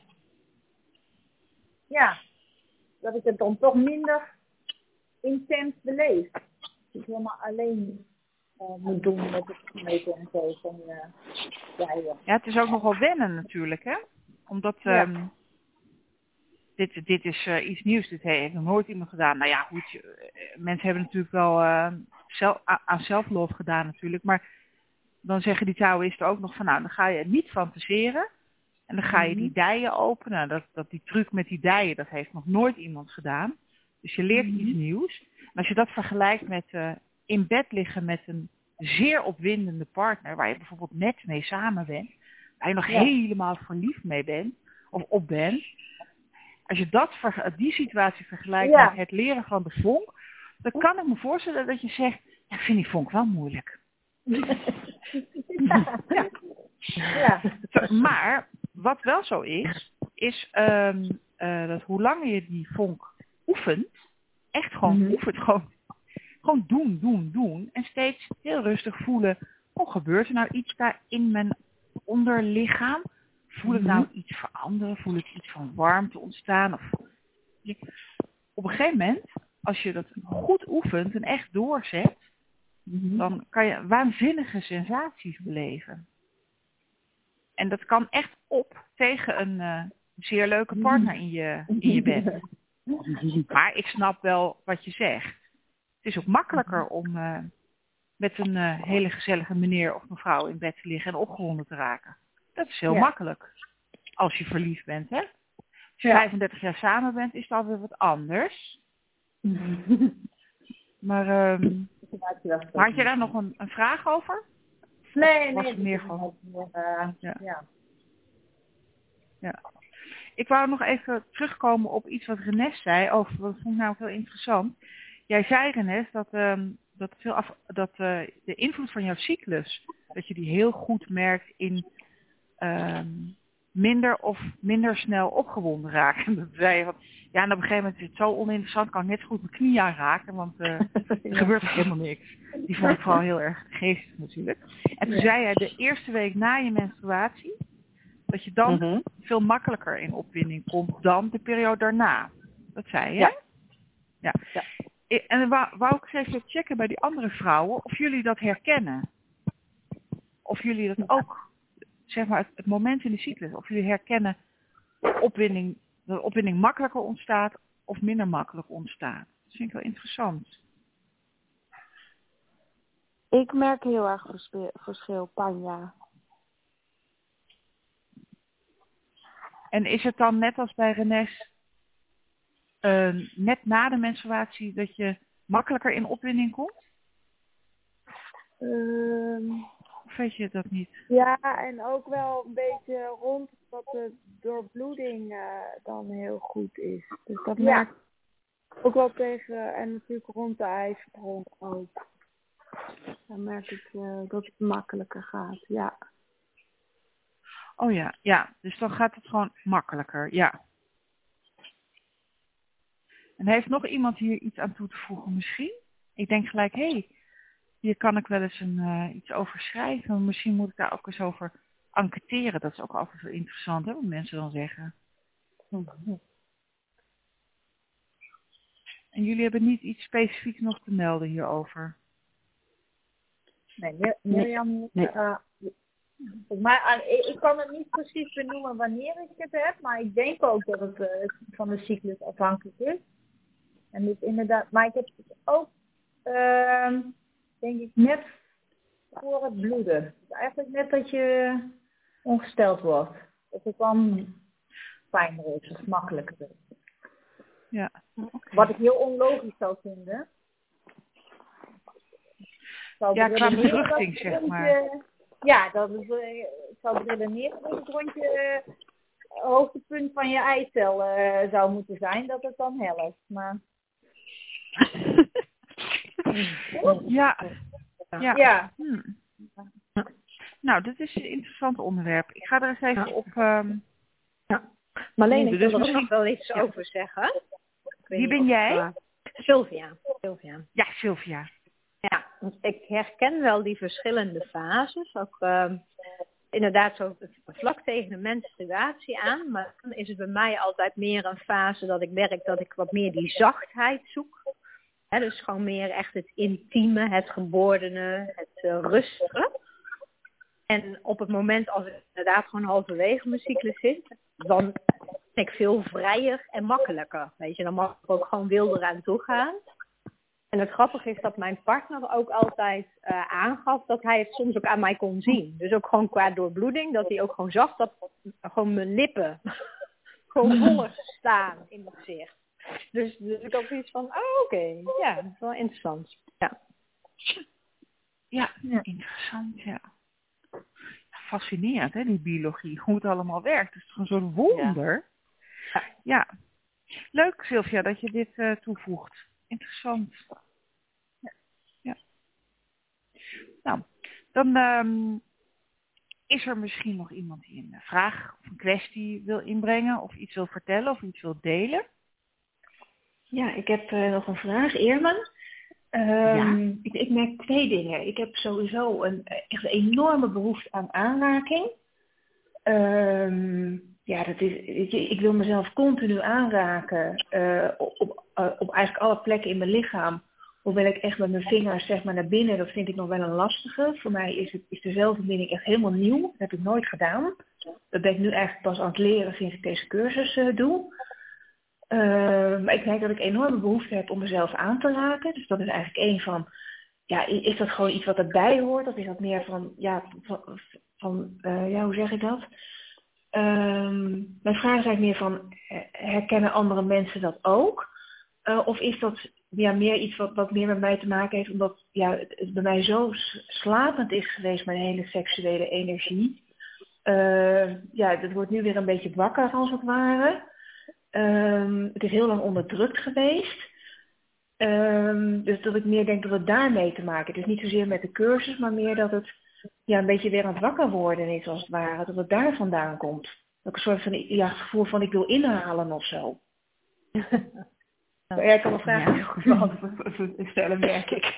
Ja, dat ik het dan toch minder intens beleef. Dat ik helemaal alleen uh, moet doen met het smeten en zo. Van, uh, ja, ja. ja, het is ook nogal wennen natuurlijk, hè? Omdat ja. um, dit, dit is uh, iets nieuws. Dit heeft nog nooit iemand gedaan. Nou ja, goed, uh, mensen hebben natuurlijk wel uh, zelf, aan zelflof gedaan natuurlijk. Maar dan zeggen die Taoïsten ook nog van, nou, dan ga je niet fantaseren. En dan ga je die dijen openen. Dat, dat die truc met die dijen, dat heeft nog nooit iemand gedaan. Dus je leert mm-hmm. iets nieuws. En als je dat vergelijkt met uh, in bed liggen met een zeer opwindende partner, waar je bijvoorbeeld net mee samen bent, waar je nog Ja. helemaal verliefd mee bent, of op bent. Als je dat verge- die situatie vergelijkt Ja. met het leren van de vonk, dan kan ik me voorstellen dat je zegt, ja, ik vind die vonk wel moeilijk. Ja. Ja. Ja. Zo, maar wat wel zo is, is um, uh, dat hoe langer je die vonk oefent, echt gewoon Mhm. oefent, gewoon, gewoon doen, doen, doen. En steeds heel rustig voelen, oh, gebeurt er nou iets daar in mijn onderlichaam? Voel ik nou iets veranderen? Voel ik iets van warmte ontstaan? Of, je, op een gegeven moment, als je dat goed oefent en echt doorzet, Mhm. dan kan je waanzinnige sensaties beleven. En dat kan echt op tegen een uh, zeer leuke partner in je, in je bed. Maar ik snap wel wat je zegt. Het is ook makkelijker om uh, met een uh, hele gezellige meneer of mevrouw in bed te liggen en opgewonden te raken. Dat is heel Ja. makkelijk. Als je verliefd bent, hè? Als je Ja. vijfendertig jaar samen bent, is het alweer wat anders. Maar, um, maar had je daar nog een, een vraag over? Nee, Was nee. het meer dat van... is meer, uh, Ja. ja. Ja. Ik wou nog even terugkomen op iets wat Renés zei over, dat vond ik nou heel interessant. Jij zei, Renés, dat, um, dat, veel af, dat uh, de invloed van jouw cyclus, dat je die heel goed merkt in um, minder of minder snel opgewonden raken. Dat zei je van, ja, en op een gegeven moment is het zo oninteressant, kan ik net zo goed mijn knie aanraken, want uh, er Ja. gebeurt er helemaal niks. Die vond ik vooral heel erg geestig natuurlijk. En toen Ja. zei jij, de eerste week na je menstruatie, dat je dan Mhm. veel makkelijker in opwinding komt dan de periode daarna. Dat zei je? Ja. Ja. Ja. En dan wou, wou ik eens even checken bij die andere vrouwen of jullie dat herkennen. Of jullie dat ook, zeg maar, het, het moment in de cyclus, of jullie herkennen opwinding, dat opwinding makkelijker ontstaat of minder makkelijk ontstaat. Dat vind ik wel interessant. Ik merk heel erg verschil, verschil Panja. En is het dan net als bij Renés, uh, net na de menstruatie, dat je makkelijker in opwinding komt? Um, Of weet je dat niet? ja, en ook wel een beetje rond dat de doorbloeding uh, dan heel goed is. Dus dat Ja. merk ik ook wel tegen, en natuurlijk rond de ijsprong ook. Dan merk ik uh, dat het makkelijker gaat, ja. Oh ja, ja. Dus dan gaat het gewoon makkelijker, ja. En heeft nog iemand hier iets aan toe te voegen misschien? Ik denk gelijk, hé, hey, hier kan ik wel eens een, uh, iets over schrijven. Misschien moet ik daar ook eens over enquêteren. Dat is ook altijd zo interessant, hè, wat mensen dan zeggen. Mhm. En jullie hebben niet iets specifieks nog te melden hierover? Nee, Mir- Mirjam, Nee. uh, maar uh, ik, ik kan het niet precies benoemen wanneer ik het heb, maar ik denk ook dat het uh, van de cyclus afhankelijk is. En dus inderdaad, maar ik heb het ook, uh, denk ik, net voor het bloeden. Dus eigenlijk net dat je ongesteld wordt. Dat het dan fijner is of makkelijker is. Ja. Okay. Wat ik heel onlogisch zou vinden. Zou Ja, qua redeneren bevruchting, dat zeg rondje, maar. Ja, dat is, uh, ik zou redeneren dat het rondje uh, hoogtepunt van je eicel uh, zou moeten zijn. Dat het dan helpt. Maar... ja. Ja. ja. Hmm. Nou, dit is een interessant onderwerp. Ik ga er eens even ja. op... Um... Ja. Marleen, ik dus wil er ook misschien... nog wel iets ja. over zeggen. Wie ben jij? Uh, Sylvia. Sylvia. Ja, Sylvia. Ja, ik herken wel die verschillende fases. Ook uh, inderdaad zo vlak tegen de menstruatie aan. Maar dan is het bij mij altijd meer een fase dat ik merk dat ik wat meer die zachtheid zoek. He, dus gewoon meer echt het intieme, het gebordene, het uh, rustige. En op het moment als ik inderdaad gewoon halverwege mijn cyclus zit, dan ben ik veel vrijer en makkelijker. Weet je, dan mag ik ook gewoon wilder aan toe gaan. En het grappige is dat mijn partner ook altijd uh, aangaf dat hij het soms ook aan mij kon zien. Dus ook gewoon qua doorbloeding, dat hij ook gewoon zag dat gewoon mijn lippen gewoon voller staan in het gezicht. Dus, dus ik had zoiets van, oh oké, okay. Ja, dat is wel interessant. Ja, ja, ja. Interessant, ja. fascinerend, hè, die biologie. Hoe het allemaal werkt. Het is toch een soort wonder. Ja. ja. Leuk, Sylvia, dat je dit uh, toevoegt. Interessant. Ja. ja. Nou, dan um, is er misschien nog iemand die een vraag of een kwestie wil inbrengen. Of iets wil vertellen of iets wil delen. Ja, ik heb uh, nog een vraag, Eerman. Um, ja. ik, ik merk twee dingen. Ik heb sowieso een echt een enorme behoefte aan aanraking. Um, ja, dat is, ik, ik wil mezelf continu aanraken uh, op, uh, op eigenlijk alle plekken in mijn lichaam. Hoewel ik echt met mijn vingers zeg maar naar binnen, dat vind ik nog wel een lastige. Voor mij is, het, is de zelfverbinding echt helemaal nieuw. Dat heb ik nooit gedaan. Dat ben ik nu eigenlijk pas aan het leren sinds ik deze cursus uh, doe. Uh, maar ik merk dat ik enorme behoefte heb om mezelf aan te raken. Dus dat is eigenlijk één van, ja, is dat gewoon iets wat erbij hoort? Of is dat meer van, ja, van, van uh, ja, hoe zeg ik dat? Um, mijn vraag is eigenlijk meer van, herkennen andere mensen dat ook? Uh, of is dat ja, meer iets wat, wat meer met mij te maken heeft, omdat ja, het, het bij mij zo slapend is geweest, mijn hele seksuele energie. Uh, ja, het wordt nu weer een beetje wakker als het ware. Um, het is heel lang onderdrukt geweest. Um, dus dat ik meer denk dat het daarmee te maken heeft. Dus niet zozeer met de cursus, maar meer dat het ja, een beetje weer aan het wakker worden is als het ware. Dat het daar vandaan komt. Dat ik een soort van ja, gevoel van ik wil inhalen of zo. Ja, ik kan mijn vraag heel goed beantwoorden stellen, merk ik.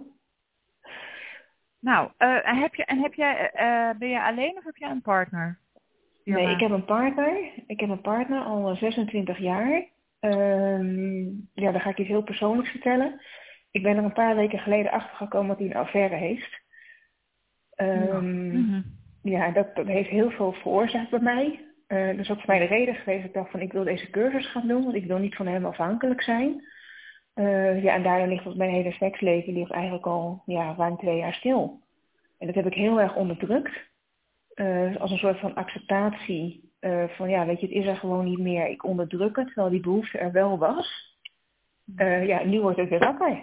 Nou, uh, heb je, en heb jij, uh, ben je alleen of heb jij een partner? Nee, maar... ik heb een partner. Ik heb een partner al zesentwintig jaar. Um, ja, daar ga ik iets heel persoonlijks vertellen. Ik ben er een paar weken geleden achter gekomen dat hij een affaire heeft. Um, mm-hmm. Ja, dat, dat heeft heel veel veroorzaakt bij mij. Uh, dat is ook voor mij de reden geweest dat ik dacht van ik wil deze cursus gaan doen, want ik wil niet van hem afhankelijk zijn. Uh, ja, en daarin ligt mijn hele seksleven ligt eigenlijk al ja, ruim twee jaar stil. En dat heb ik heel erg onderdrukt. Uh, als een soort van acceptatie uh, van ja, weet je, het is er gewoon niet meer. Ik onderdruk het, terwijl die behoefte er wel was. Uh, ja, nu wordt het weer wakker.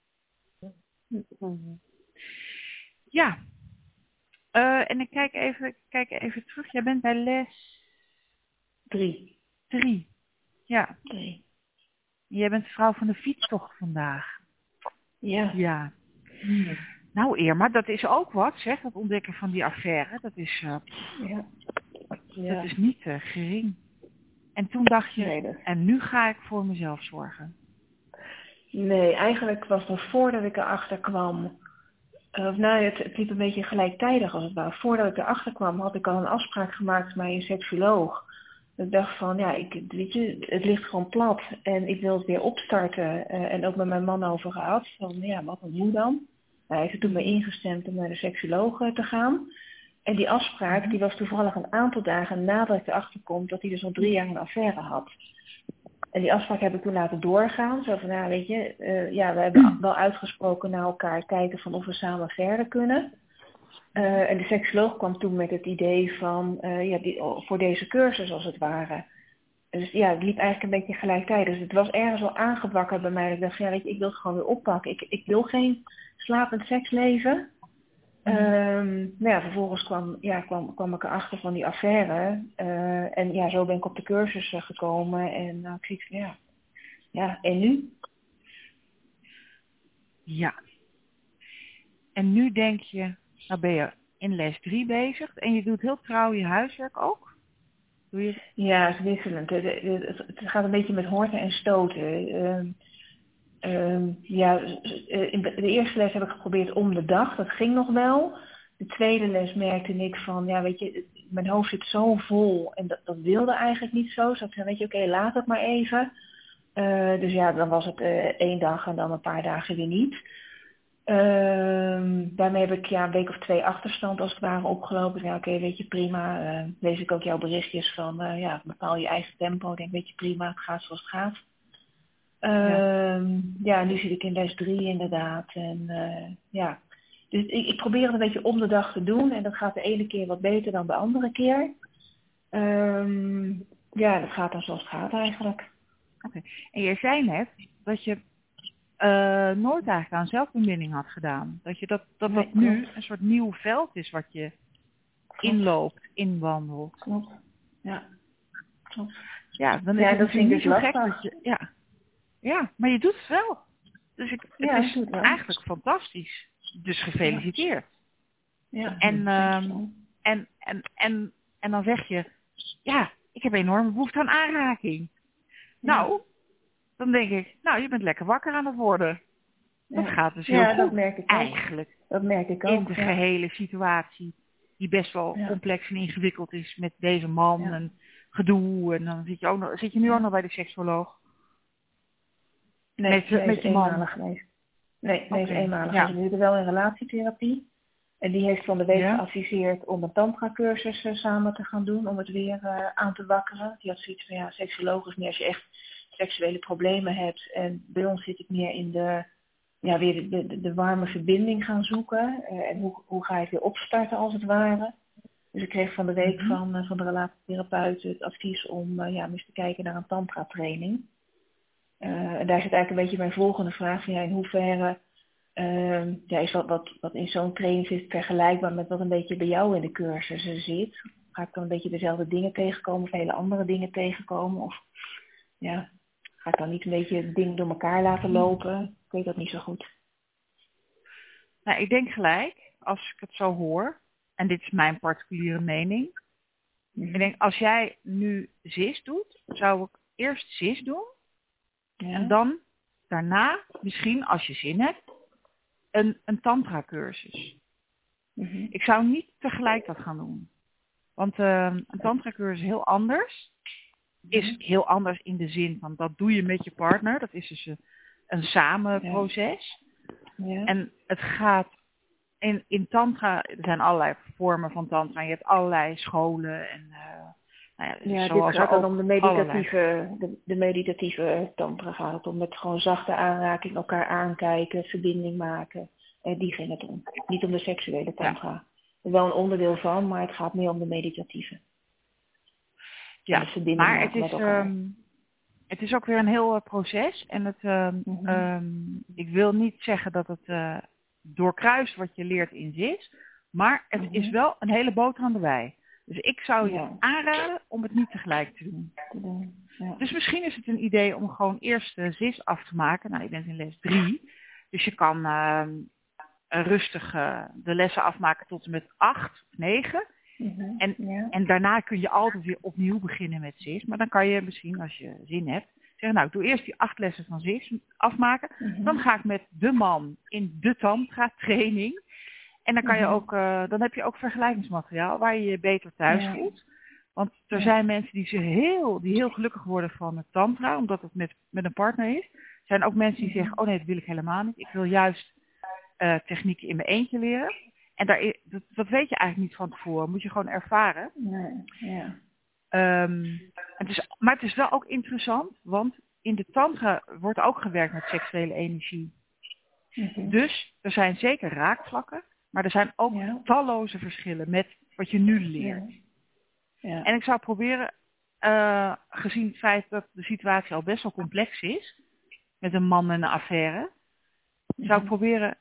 Ja. Uh, en ik kijk even, kijk even terug. Jij bent bij les... Drie. Drie. Ja. Drie. Jij bent vrouw van de fietstocht vandaag. Ja. Ja. Hmm. Nou Irma, dat is ook wat, zeg, dat ontdekken van die affaire. Dat is, uh, ja. Ja. Dat is niet uh, gering. En toen dacht je, nee, dat... en nu ga ik voor mezelf zorgen. Nee, eigenlijk was het voordat ik erachter kwam... Uh, nou, het, het liep een beetje gelijktijdig als het ware. Voordat ik erachter kwam had ik al een afspraak gemaakt met mijn seksuoloog. Ik dacht van, ja, ik, weet je, het ligt gewoon plat en ik wil het weer opstarten. Uh, en ook met mijn man over gehad. Van, ja, wat en hoe dan? Hij heeft er toen mee ingestemd om naar de seksuoloog te gaan. En die afspraak, die was toevallig een aantal dagen nadat ik erachter kwam dat hij dus al drie jaar een affaire had. En die afspraak heb ik toen laten doorgaan. Zo van, nou weet je, uh, ja, we hebben wel uitgesproken naar elkaar kijken van of we samen verder kunnen. Uh, en de seksuoloog kwam toen met het idee van, uh, ja, die, voor deze cursus als het ware. Dus ja, het liep eigenlijk een beetje gelijktijdig. Dus het was ergens al aangewakkerd bij mij. Ik dacht, ja, weet je, ik wil het gewoon weer oppakken. Ik, ik wil geen slapend seksleven. Um, nou ja, vervolgens kwam, ja, kwam, kwam ik erachter van die affaire. Uh, en ja, zo ben ik op de cursus uh, gekomen. En uh, ik zie ja, ja, en nu? Ja. En nu denk je, nou ben je in les drie bezig. En je doet heel trouw je huiswerk ook? Doe je... Ja, het is wisselend. Het, het, het gaat een beetje met horten en stoten. Uh, Uh, ja, in de eerste les heb ik geprobeerd om de dag. Dat ging nog wel. De tweede les merkte ik van, ja, weet je, mijn hoofd zit zo vol en dat, dat wilde eigenlijk niet zo. Dus ik zei, weet je, oké, okay, laat het maar even. Uh, dus ja, dan was het uh, één dag en dan een paar dagen weer niet. Uh, daarmee heb ik ja, een week of twee achterstand als het ware opgelopen. Ja, oké, okay, weet je, prima. Uh, lees ik ook jouw berichtjes van, uh, ja, bepaal je eigen tempo. Ik denk, weet je, prima, het gaat zoals het gaat. Ja. Uh, ja, nu zit ik in les drie inderdaad. En uh, ja, dus ik, ik probeer het een beetje om de dag te doen. En dat gaat de ene keer wat beter dan de andere keer. Um, ja, dat gaat dan zoals het gaat eigenlijk. Oké. Okay. En je zei net dat je uh, nooit eigenlijk aan zelfbeminding had gedaan. Dat je dat, dat, nee, dat nu een soort nieuw veld is wat je inloopt, inwandelt. Klopt. Ja. Klopt. Ja, dan is Ja, het dat vind ik niet dus zo gek lastig. dat je... Ja. ja, maar je doet het wel. Dus ik, het Ja, ik is doe het wel. eigenlijk fantastisch. Dus gefeliciteerd. Ja. En, Ja. ehm, en, en, en, en dan zeg je, ja, ik heb enorme behoefte aan aanraking. Nou, dan denk ik, nou, je bent lekker wakker aan het worden. Dat Ja. gaat dus heel Ja, goed, dat merk ik ook. eigenlijk. Dat merk ik In ook. de ja. gehele situatie, die best wel Ja. complex en ingewikkeld is met deze man Ja. en gedoe. En dan zit je, ook nog, zit je nu Ja. ook nog bij de seksoloog. Nee, met, nee, met is je man. eenmalig geweest. Nee, nee, Oké, is eenmalig. ja. We zitten wel in relatietherapie. En die heeft van de week Ja. geadviseerd om een tantra-cursus uh, samen te gaan doen, om het weer uh, aan te wakkeren. Die had zoiets van, ja, seksoloog is meer als je echt seksuele problemen hebt. En bij ons zit ik meer in de, ja, weer de, de, de warme verbinding gaan zoeken. Uh, en hoe, hoe ga je het weer opstarten, als het ware. Dus ik kreeg van de week Mm-hmm. van, uh, van de relatietherapeut het advies om uh, ja, eens te kijken naar een tantra-training. Uh, en daar zit eigenlijk een beetje mijn volgende vraag van, ja, in hoeverre uh, ja, is wat, wat, wat in zo'n training zit vergelijkbaar met wat een beetje bij jou in de cursussen zit? Ga ik dan een beetje dezelfde dingen tegenkomen of hele andere dingen tegenkomen? Of ja, ga ik dan niet een beetje dingen door elkaar laten lopen? Ik weet dat niet zo goed. Nou, ik denk gelijk, als ik het zo hoor, en dit is mijn particuliere mening. Mm-hmm. Ik denk, als jij nu Z I S doet, zou ik eerst Z I S doen. Ja. En dan daarna, misschien als je zin hebt, een, een tantra-cursus. Mm-hmm. Ik zou niet tegelijk dat gaan doen. Want uh, een tantra-cursus is heel anders. Is heel anders in de zin van, dat doe je met je partner. Dat is dus een, een samenproces. Ja. Ja. En het gaat, in, in tantra, er zijn allerlei vormen van tantra. Je hebt allerlei scholen en... Uh, Nou ja, Ja, zoals dit gaat dan ook om de meditatieve, de, de meditatieve tantra gaat het om. Met gewoon zachte aanraking, elkaar aankijken, verbinding maken. En die ging het om. Niet om de seksuele tantra. Ja. Er is wel een onderdeel van, maar het gaat meer om de meditatieve. Ja, de verbinding maar maken het is, met elkaar. Um, het is ook weer een heel uh, proces. En het, um, mm-hmm. um, ik wil niet zeggen dat het uh, doorkruist wat je leert in Z I S. Maar het mm-hmm. is wel een hele boter aan de wei. Dus ik zou je ja. aanraden om het niet tegelijk te doen. Ja. Dus misschien is het een idee om gewoon eerst de Z I S af te maken. Nou, je bent in les drie. Dus je kan uh, rustig uh, de lessen afmaken tot en met acht of negen. Mm-hmm. En, ja. en daarna kun je altijd weer opnieuw beginnen met Z I S. Maar dan kan je misschien, als je zin hebt, zeggen, nou, ik doe eerst die acht lessen van Z I S afmaken. Mm-hmm. Dan ga ik met de man in de tantra training. En dan kan je ook, uh, dan heb je ook vergelijkingsmateriaal waar je je beter thuis ja. voelt. Want er ja. zijn mensen die, ze heel, die heel gelukkig worden van het tantra, omdat het met, met een partner is. Er zijn ook mensen die mm-hmm. zeggen, oh nee, dat wil ik helemaal niet. Ik wil juist uh, technieken in mijn eentje leren. En daar is, dat, dat weet je eigenlijk niet van tevoren. Moet je gewoon ervaren. Nee, ja. um, het is, maar het is wel ook interessant, want in de tantra wordt ook gewerkt met seksuele energie. Mm-hmm. Dus er zijn zeker raakvlakken. Maar er zijn ook ja. talloze verschillen met wat je nu leert. Ja. Ja. En ik zou proberen, uh, gezien het feit dat de situatie al best wel complex is, met een man en een affaire, ja. zou ik proberen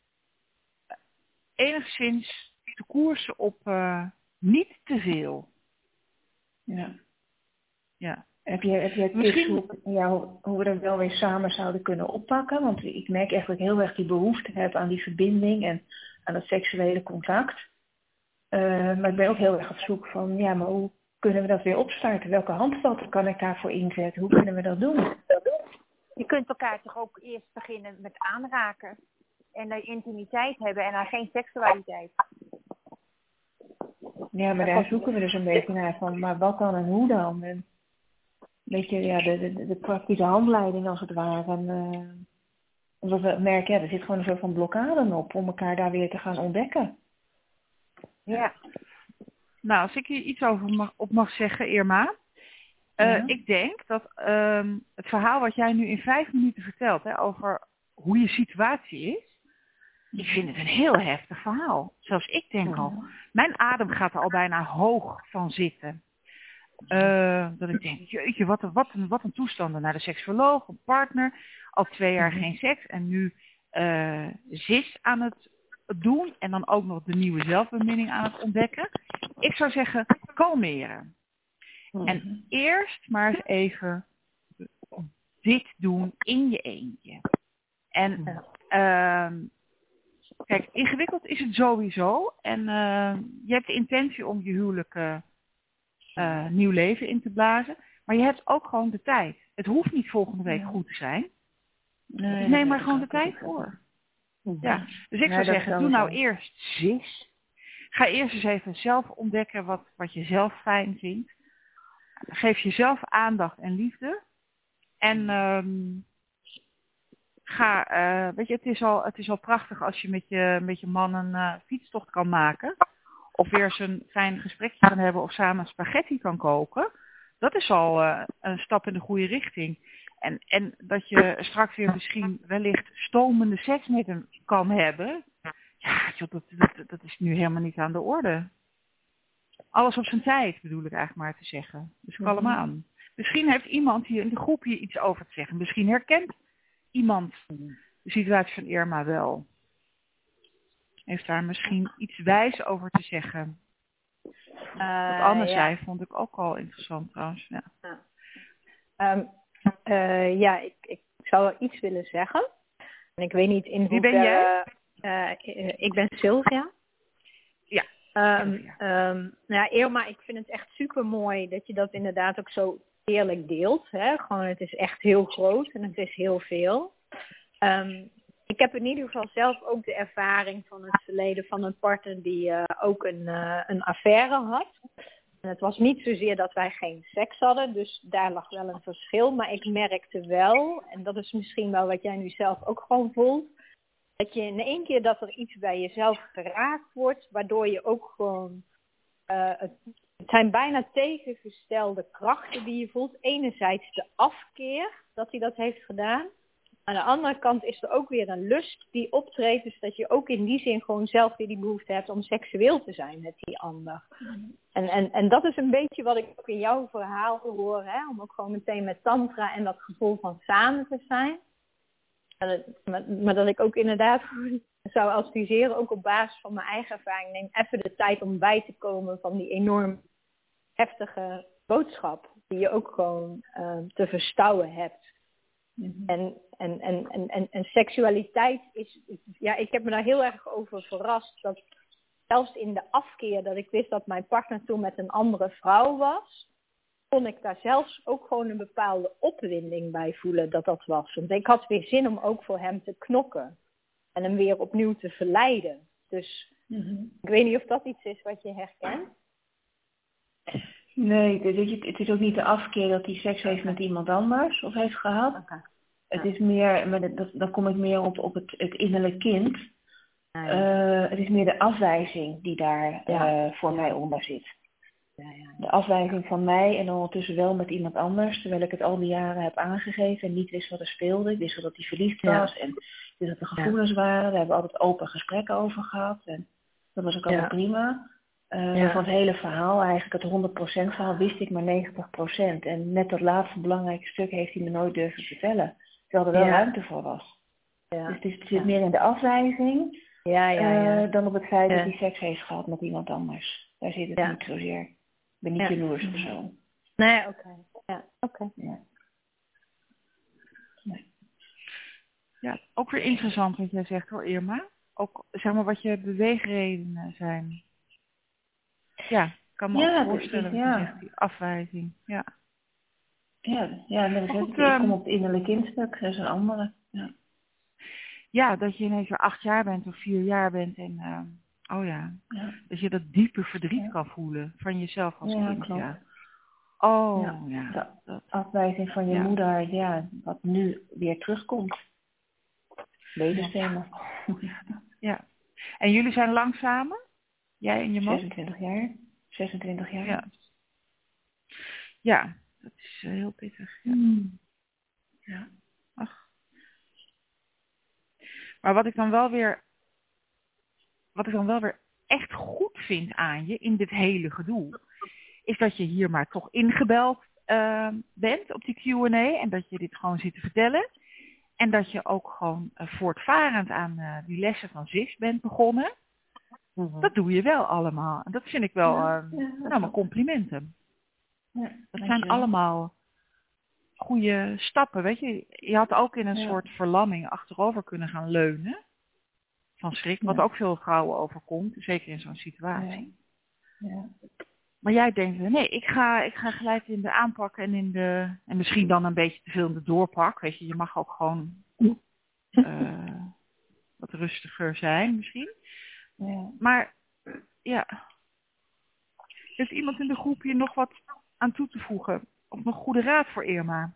enigszins te koersen op uh, niet te veel. Ja. Ja. Heb je, heb je tips hoe, ja, hoe we dat wel weer samen zouden kunnen oppakken? Want ik merk echt dat ik heel erg die behoefte heb aan die verbinding en aan het seksuele contact. Uh, maar ik ben ook heel erg op zoek van, ja, maar hoe kunnen we dat weer opstarten? Welke handvatten kan ik daarvoor inzetten? Hoe kunnen we dat doen? Je kunt elkaar toch ook eerst beginnen met aanraken. En dan intimiteit hebben en dan geen seksualiteit. Ja, maar daar zoeken we dus een beetje naar van, maar wat dan en hoe dan? En een beetje, ja, de, de, de praktische handleiding als het ware. En, uh, omdat we merken, ja, er zit gewoon een soort van blokkade op om elkaar daar weer te gaan ontdekken. Ja. Nou, als ik hier iets over mag, op mag zeggen, Irma. Uh, ja. Ik denk dat um, het verhaal wat jij nu in vijf minuten vertelt, hè, over hoe je situatie is. Ik vind het een heel heftig verhaal. Zelfs ik denk al. Mijn adem gaat er al bijna hoog van zitten. Uh, dat ik denk, jeetje, wat een, wat een, wat een toestanden. Naar de seksoloog, een partner. Al twee jaar geen seks. En nu uh, Z I S aan het doen. En dan ook nog de nieuwe zelfbeminning aan het ontdekken. ik zou zeggen, kalmeren. Mm-hmm. En eerst maar eens even dit doen in je eentje. En ja. uh, kijk, ingewikkeld is het sowieso. En uh, je hebt de intentie om je huwelijk uh, uh, nieuw leven in te blazen. Maar je hebt ook gewoon de tijd. Het hoeft niet volgende week goed te zijn. Nee, dus neem maar gewoon de tijd voor. Ja. Dus ik zou ja, zeggen, doe nou eerst sis. Ga eerst eens even zelf ontdekken wat, wat je zelf fijn vindt. Geef jezelf aandacht en liefde. En um, ga, uh, weet je, het is, al, het is al prachtig als je met je, met je man een uh, fietstocht kan maken. Of weer eens een fijn gesprekje kan hebben of samen spaghetti kan koken. Dat is al uh, een stap in de goede richting. En, en dat je straks weer misschien wellicht stomende seks met hem kan hebben. Ja, joh, dat, dat, dat is nu helemaal niet aan de orde. Alles op zijn tijd, bedoel ik eigenlijk maar te zeggen. Dus kalm mm-hmm. aan. Misschien heeft iemand hier in de groep hier iets over te zeggen. Misschien herkent iemand de situatie van Irma wel. Heeft daar misschien iets wijs over te zeggen. Uh, Wat Anne ja. zei, vond ik ook al interessant trouwens. Ja, ja. Um, uh, ja ik, ik zou wel iets willen zeggen. En ik weet niet in hoeverre... Wie ben jij? Uh, uh, ik ben Sylvia. Ja. Um, um, nou ja, Irma, ik vind het echt super mooi dat je dat inderdaad ook zo eerlijk deelt. Hè? Gewoon, het is echt heel groot en het is heel veel. Um, ik heb in ieder geval zelf ook de ervaring van het verleden van een partner die uh, ook een, uh, een affaire had. En het was niet zozeer dat wij geen seks hadden, dus daar lag wel een verschil. Maar ik merkte wel, en dat is misschien wel wat jij nu zelf ook gewoon voelt, dat je in één keer dat er iets bij jezelf geraakt wordt, waardoor je ook gewoon... Uh, het, het zijn bijna tegengestelde krachten die je voelt. Enerzijds de afkeer dat hij dat heeft gedaan. Aan de andere kant is er ook weer een lust die optreedt. Dus dat je ook in die zin gewoon zelf weer die behoefte hebt om seksueel te zijn met die ander. Mm. En, en, en dat is een beetje wat ik ook in jouw verhaal hoor. Hè? Om ook gewoon meteen met tantra en dat gevoel van samen te zijn. Maar, maar dat ik ook inderdaad zou adviseren, ook op basis van mijn eigen ervaring, neem even de tijd om bij te komen van die enorm heftige boodschap die je ook gewoon uh, te verstouwen hebt. Mm-hmm. En, en, en, en, en, en seksualiteit is, ja, ik heb me daar heel erg over verrast, dat zelfs in de afkeer dat ik wist dat mijn partner toen met een andere vrouw was, kon ik daar zelfs ook gewoon een bepaalde opwinding bij voelen dat dat was. Want ik had weer zin om ook voor hem te knokken. En hem weer opnieuw te verleiden. Dus mm-hmm. ik weet niet of dat iets is wat je herkent. Nee, het is ook niet de afkeer dat hij seks heeft met iemand anders of heeft gehad. Okay. Het is meer, maar dat, dan kom ik meer op, op het, het innerlijke kind. Ah, ja. uh, het is meer de afwijzing die daar ja. uh, voor ja. mij onder zit. Ja, ja. De afwijzing van mij en ondertussen wel met iemand anders, terwijl ik het al die jaren heb aangegeven en niet wist wat er speelde. Ik wist wel dat hij verliefd was ja. en wist dat er gevoelens ja. waren. Daar hebben we altijd open gesprekken over gehad en dat was ook allemaal ja. prima. Uh, ja. Van het hele verhaal, eigenlijk het honderd procent verhaal, wist ik maar negentig procent. En net dat laatste belangrijke stuk heeft hij me nooit durven vertellen, terwijl er wel ja. ruimte voor was. Ja. Dus het, is, het zit ja. meer in de afwijzing ja, ja, ja. Uh, dan op het feit ja. dat hij seks heeft gehad met iemand anders. Daar zit het ja. niet zozeer. Ik ben niet ja. jaloers of zo. Nee, oké. Okay. Ja, oké. Okay. Ja. Nee. Ja, ook weer interessant wat jij zegt hoor, Irma. Ook zeg maar wat je beweegredenen zijn. Ja, ik kan me ja, ook voorstellen wat ja. je zegt, die afwijzing. Ja, ja, ja dat goed, ik um, kom op het innerlijke kindstuk, dat is een andere. Ja. ja, dat je ineens weer acht jaar bent of vier jaar bent en uh, oh ja, ja, dat je dat diepe verdriet ja. kan voelen van jezelf als ja, kind. Klopt. Ja, oh ja. ja. De dat, afwijzing van je ja. moeder, ja, wat nu weer terugkomt. Deze thema. Ja, en jullie zijn lang samen? Jij en je man? zesentwintig jaar. zesentwintig jaar. Ja, ja dat is uh, heel pittig. Ja. Mm. ja, ach. Maar wat ik dan wel weer, wat ik dan wel weer echt goed vind aan je in dit hele gedoe, is dat je hier maar toch ingebeld uh, bent op die Q en A en dat je dit gewoon zit te vertellen. En dat je ook gewoon uh, voortvarend aan uh, die lessen van Sis bent begonnen. Mm-hmm. Dat doe je wel allemaal. En dat vind ik wel ja, uh, ja, nou, mijn complimenten. Ja, dat zijn allemaal goede stappen. Weet je, je had ook in een ja. soort verlamming achterover kunnen gaan leunen. Van schrik, wat ja. ook veel vrouwen overkomt. Zeker in zo'n situatie. Ja. Ja. Maar jij denkt, nee, ik ga, ik ga gelijk in de aanpak en in de... En misschien dan een beetje te veel in de doorpak. Weet je, je mag ook gewoon uh, wat rustiger zijn misschien. Ja. Maar ja, heeft iemand in de groep hier nog wat aan toe te voegen? Of nog goede raad voor Irma?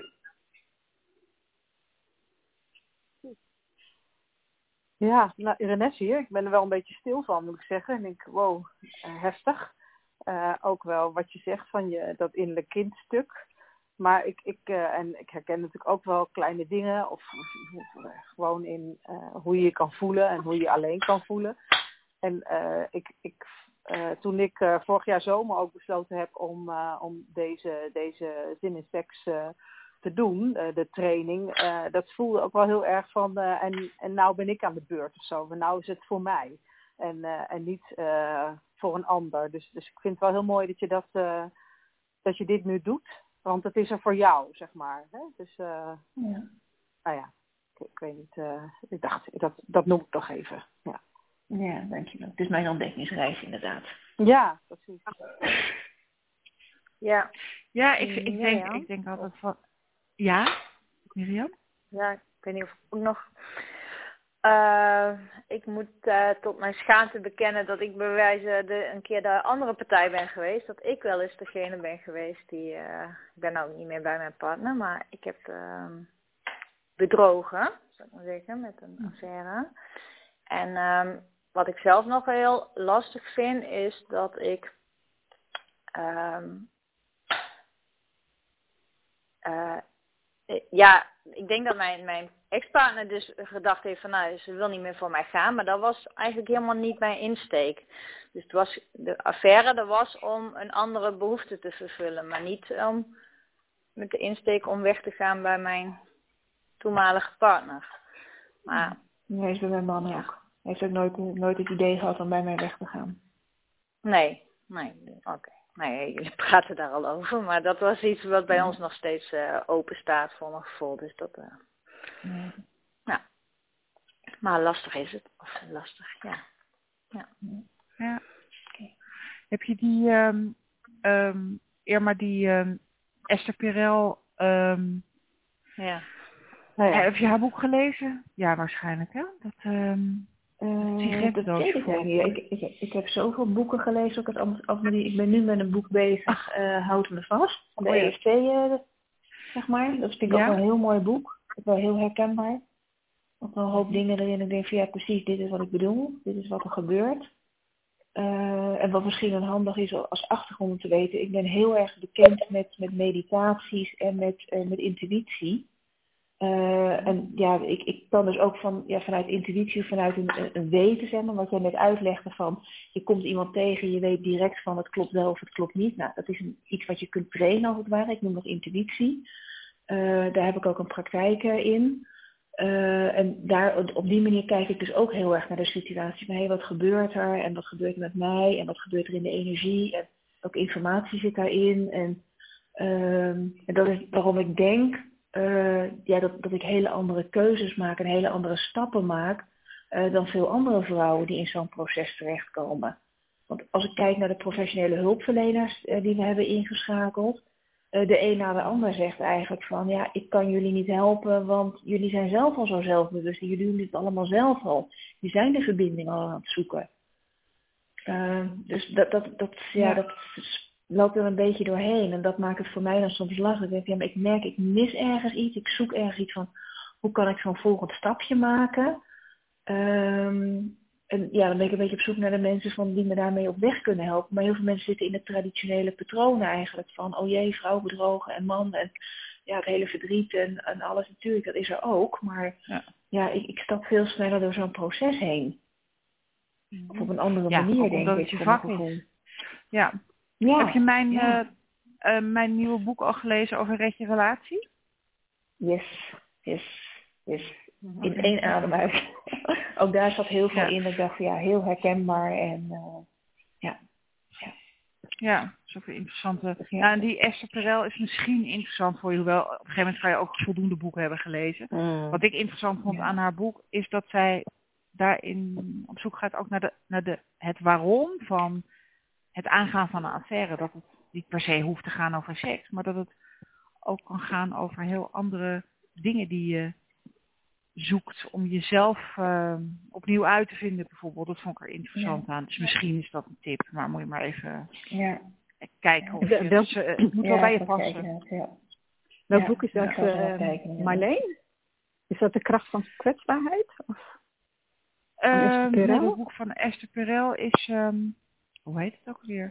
Ja, nou, Irenes hier. Ik ben er wel een beetje stil van, moet ik zeggen. En ik denk, wow, uh, heftig. Uh, ook wel wat je zegt van je, dat innerlijk kindstuk. Maar ik, ik, uh, en ik herken natuurlijk ook wel kleine dingen. Of, of uh, gewoon in uh, hoe je je kan voelen en hoe je je alleen kan voelen. En uh, ik, ik, uh, toen ik uh, vorig jaar zomer ook besloten heb om, uh, om deze, deze zin in seks uh, te doen, uh, de training, uh, dat voelde ook wel heel erg van, uh, en, en nou ben ik aan de beurt of zo. Maar nou is het voor mij. En, uh, en niet uh, voor een ander. Dus, dus ik vind het wel heel mooi dat je, dat, uh, dat je dit nu doet. Want het is er voor jou, zeg maar. Hè? Dus, uh, ja. nou ja, ik, ik weet niet. Uh, ik dacht, dat, dat noem ik nog even. Ja. Ja, dankjewel. Het is mijn ontdekkingsreis inderdaad. Ja, precies. Ja. Ja, ik, ik, denk, ja, ja. ik denk altijd van... Ja, Mirjam? Ja, ik weet niet of ik ook nog... Uh, ik moet uh, tot mijn schaamte bekennen dat ik bij wijze de, een keer de andere partij ben geweest. Dat ik wel eens degene ben geweest die... Uh, ik ben nou niet meer bij mijn partner, maar ik heb uh, bedrogen, zou ik maar zeggen, met een affaire. En um, wat ik zelf nog heel lastig vind is dat ik... Um, uh, ja, ik denk dat mijn, mijn ex-partner dus gedacht heeft van nou, ze wil niet meer voor mij gaan. Maar dat was eigenlijk helemaal niet mijn insteek. Dus het was, de affaire dat was om een andere behoefte te vervullen. Maar niet om met de insteek om weg te gaan bij mijn toenmalige partner. Maar... Nee, is bij mijn man ook. Hij heeft ook nooit, nooit het idee gehad om bij mij weg te gaan. Nee, nee, oké. Okay. Nee, jullie praten daar al over, maar dat was iets wat bij ja. ons nog steeds uh, open staat voor mijn gevoel. Dus dat, uh, ja. nou, maar lastig is het. Of lastig, ja. Ja. ja. Okay. Heb je die, um, um, Irma, die um, Esther Perel, um, ja. Nou ja. Heb je haar boek gelezen? Ja, waarschijnlijk, hè? Dat, um, Uh, dat weet ik niet. Ik, ik, ik heb zoveel boeken gelezen. Ook het Anne-Marie. Ik ben nu met een boek bezig, uh, Houd me vast. De oh, ja. E F T, uh, zeg maar. Dat vind ik ja. ook wel een heel mooi boek. Ook wel heel herkenbaar. Ook wel een hoop dingen erin. Ik denk van ja, precies, dit is wat ik bedoel. Dit is wat er gebeurt. Uh, en wat misschien een handig is als achtergrond om te weten. Ik ben heel erg bekend met, met meditaties en met, uh, met intuïtie. Uh, en ja, ik, ik kan dus ook van, ja, vanuit intuïtie, vanuit een, een weten, zeg maar, wat jij net uitlegde van, je komt iemand tegen, je weet direct van het klopt wel of het klopt niet. Nou, dat is een, iets wat je kunt trainen als het ware. Ik noem dat intuïtie. Uh, daar heb ik ook een praktijk in. Uh, en daar, op die manier kijk ik dus ook heel erg naar de situatie. Van, hey, wat gebeurt er? En wat gebeurt er met mij? En wat gebeurt er in de energie? En ook informatie zit daarin. En, uh, en dat is waarom ik denk... Uh, ja, dat, dat ik hele andere keuzes maak en hele andere stappen maak uh, dan veel andere vrouwen die in zo'n proces terechtkomen. Want als ik kijk naar de professionele hulpverleners uh, die we hebben ingeschakeld, uh, de een na de ander zegt eigenlijk van ja, ik kan jullie niet helpen, want jullie zijn zelf al zo zelfbewust en jullie doen dit allemaal zelf al. Die zijn de verbinding al aan het zoeken. Uh, dus dat, dat, dat, ja, ja. dat loopt er een beetje doorheen. En dat maakt het voor mij dan soms lastig. Ik denk, ja, maar ik merk, ik mis ergens iets. Ik zoek ergens iets van, hoe kan ik zo'n volgend stapje maken? Um, en ja, dan ben ik een beetje op zoek naar de mensen van die me daarmee op weg kunnen helpen. Maar heel veel mensen zitten in de traditionele patronen eigenlijk. Van, oh jee, vrouw bedrogen en man. En ja, het hele verdriet en, en alles natuurlijk, dat is er ook. Maar ja, ja ik, ik stap veel sneller door zo'n proces heen. Of op een andere ja, manier, denk ik. ik. Je vak is. Ja. Ja, heb je mijn, ja. uh, uh, mijn nieuwe boek al gelezen over Red je relatie? Yes, yes, yes. in één adem uit. Ook daar zat heel veel Ja. in. Ik dacht van ja, heel herkenbaar en uh, ja. ja. Ja, zoveel interessante. Ja. Nou, en die Esther Perel is misschien interessant voor je, hoewel op een gegeven moment ga je ook voldoende boeken hebben gelezen. Mm. Wat ik interessant vond Ja. aan haar boek is dat zij daarin op zoek gaat ook naar, de, naar de, het waarom van het aangaan van een affaire. Dat het niet per se hoeft te gaan over seks, maar dat het ook kan gaan over heel andere dingen die je zoekt om jezelf uh, opnieuw uit te vinden bijvoorbeeld. Dat vond ik er interessant ja. aan. Dus misschien is dat een tip, maar moet je maar even ja. kijken of De, je, dat, dus, uh, het moet ja, wel bij je passen. Kijken, ja. Welk ja, boek is dat, uh, kijken, Marleen? Is dat de kracht van kwetsbaarheid? Of uh, nee, het boek van Esther Perel is, um, hoe heet het ook weer?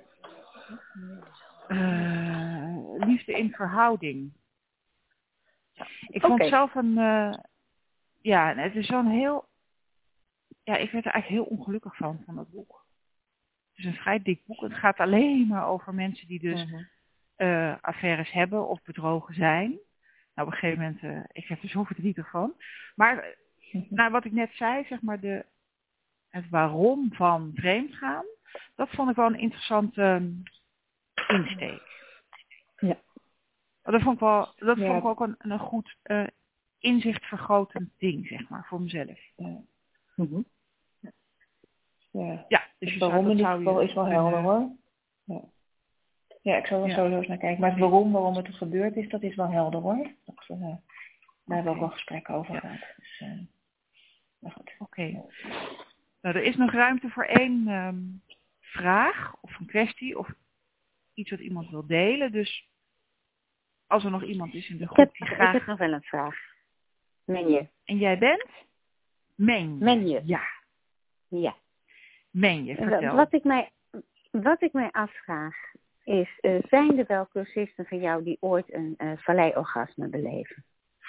Uh, Liefde in verhouding. Ik vond okay. zelf een, uh, ja, het is zo'n heel, ja, ik werd er eigenlijk heel ongelukkig van, van dat boek. Het is een vrij dik boek. Het gaat alleen maar over mensen die dus uh-huh. uh, affaires hebben of bedrogen zijn. Nou, op een gegeven moment, uh, ik werd er zo verdrietig van. Maar, uh-huh. nou, wat ik net zei, zeg maar, de, het waarom van vreemdgaan, dat vond ik wel een interessante um, insteek. Ja. Dat vond ik wel, dat ja. vond ik ook een, een goed uh, inzichtvergrotend ding, zeg maar, voor mezelf. Ja. Mm-hmm. Ja, ja dus het waarom in dit geval is wel helder hoor. Ja, ja ik zal er ja. sowieso eens naar kijken. Maar het waarom, waarom het gebeurd is, dat is wel helder hoor. Dat, uh, daar okay. hebben we ook wel gesprekken over ja. gehad. Dus, uh, maar goed. Oké. Okay. Ja. Nou, er is nog ruimte voor één um, vraag of een kwestie of iets wat iemand wil delen. Dus als er nog iemand is in de groep ik heb, die graag... Ik heb nog wel een vraag. Menje. En jij bent? Menje. Menje. Ja. Ja. Menje, vertel. Wat ik mij, wat ik mij afvraag is, uh, zijn er wel cursisten van jou die ooit een uh, valleiorgasme beleven?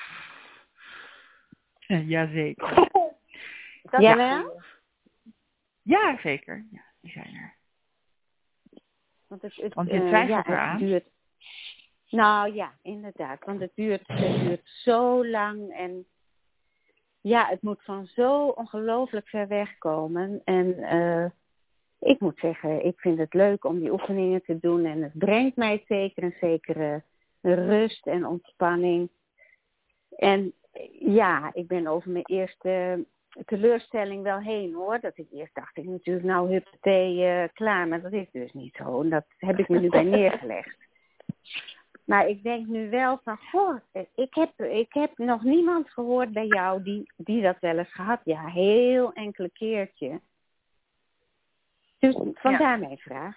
Uh, Jazeker. Ja, wel? Ja, zeker. Ja, die zijn er. Want, het, het, Want je uh, twijfelt ja, eraan. Het duurt... Nou ja, inderdaad. Want het duurt, het duurt zo lang en ja, het moet van zo ongelooflijk ver weg komen. En uh, ik moet zeggen, ik vind het leuk om die oefeningen te doen. En het brengt mij zeker een zekere rust en ontspanning. En ja, ik ben over mijn eerste teleurstelling wel heen hoor. Dat ik eerst dacht, ik natuurlijk nou huppatee uh, klaar. Maar dat is dus niet zo. En dat heb ik me nu bij neergelegd. Maar ik denk nu wel van, goh, ik heb, ik heb nog niemand gehoord bij jou die, die dat wel eens gehad. Ja, heel enkele keertje. Dus vandaar ja. mijn vraag.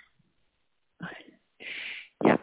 Ja.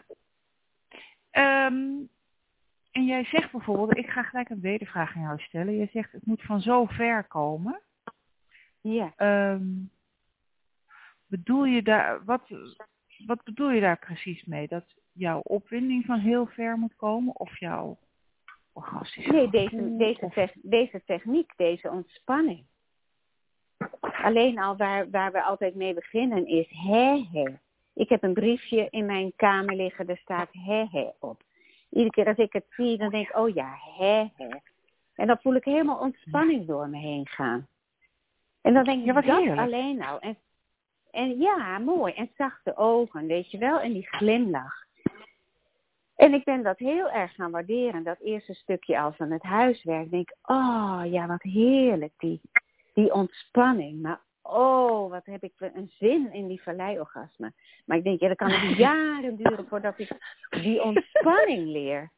Um, en jij zegt bijvoorbeeld, ik ga gelijk een wedervraag aan jou stellen. Je zegt, het moet van zo ver komen. Ja. Um, bedoel je daar, wat, wat bedoel je daar precies mee? Dat jouw opwinding van heel ver moet komen of jouw orgastische Nee, deze, deze, te, deze techniek, deze ontspanning. Alleen al waar, waar we altijd mee beginnen is hè hè. Ik heb een briefje in mijn kamer liggen, daar staat hè hè op. Iedere keer als ik het zie, dan denk ik, oh ja, hè hè. En dan voel ik helemaal ontspanning door me heen gaan. En dan denk ik, ja, wat dat heerlijk. Alleen nou. En, en ja, mooi. En zachte ogen, weet je wel. En die glimlach. En ik ben dat heel erg gaan waarderen. Dat eerste stukje al van het huiswerk. Denk ik, oh ja, wat heerlijk. Die, die ontspanning. Maar oh, wat heb ik een zin in die valleiorgasme. Maar ik denk, ja, dat kan het jaren duren voordat ik die ontspanning leer.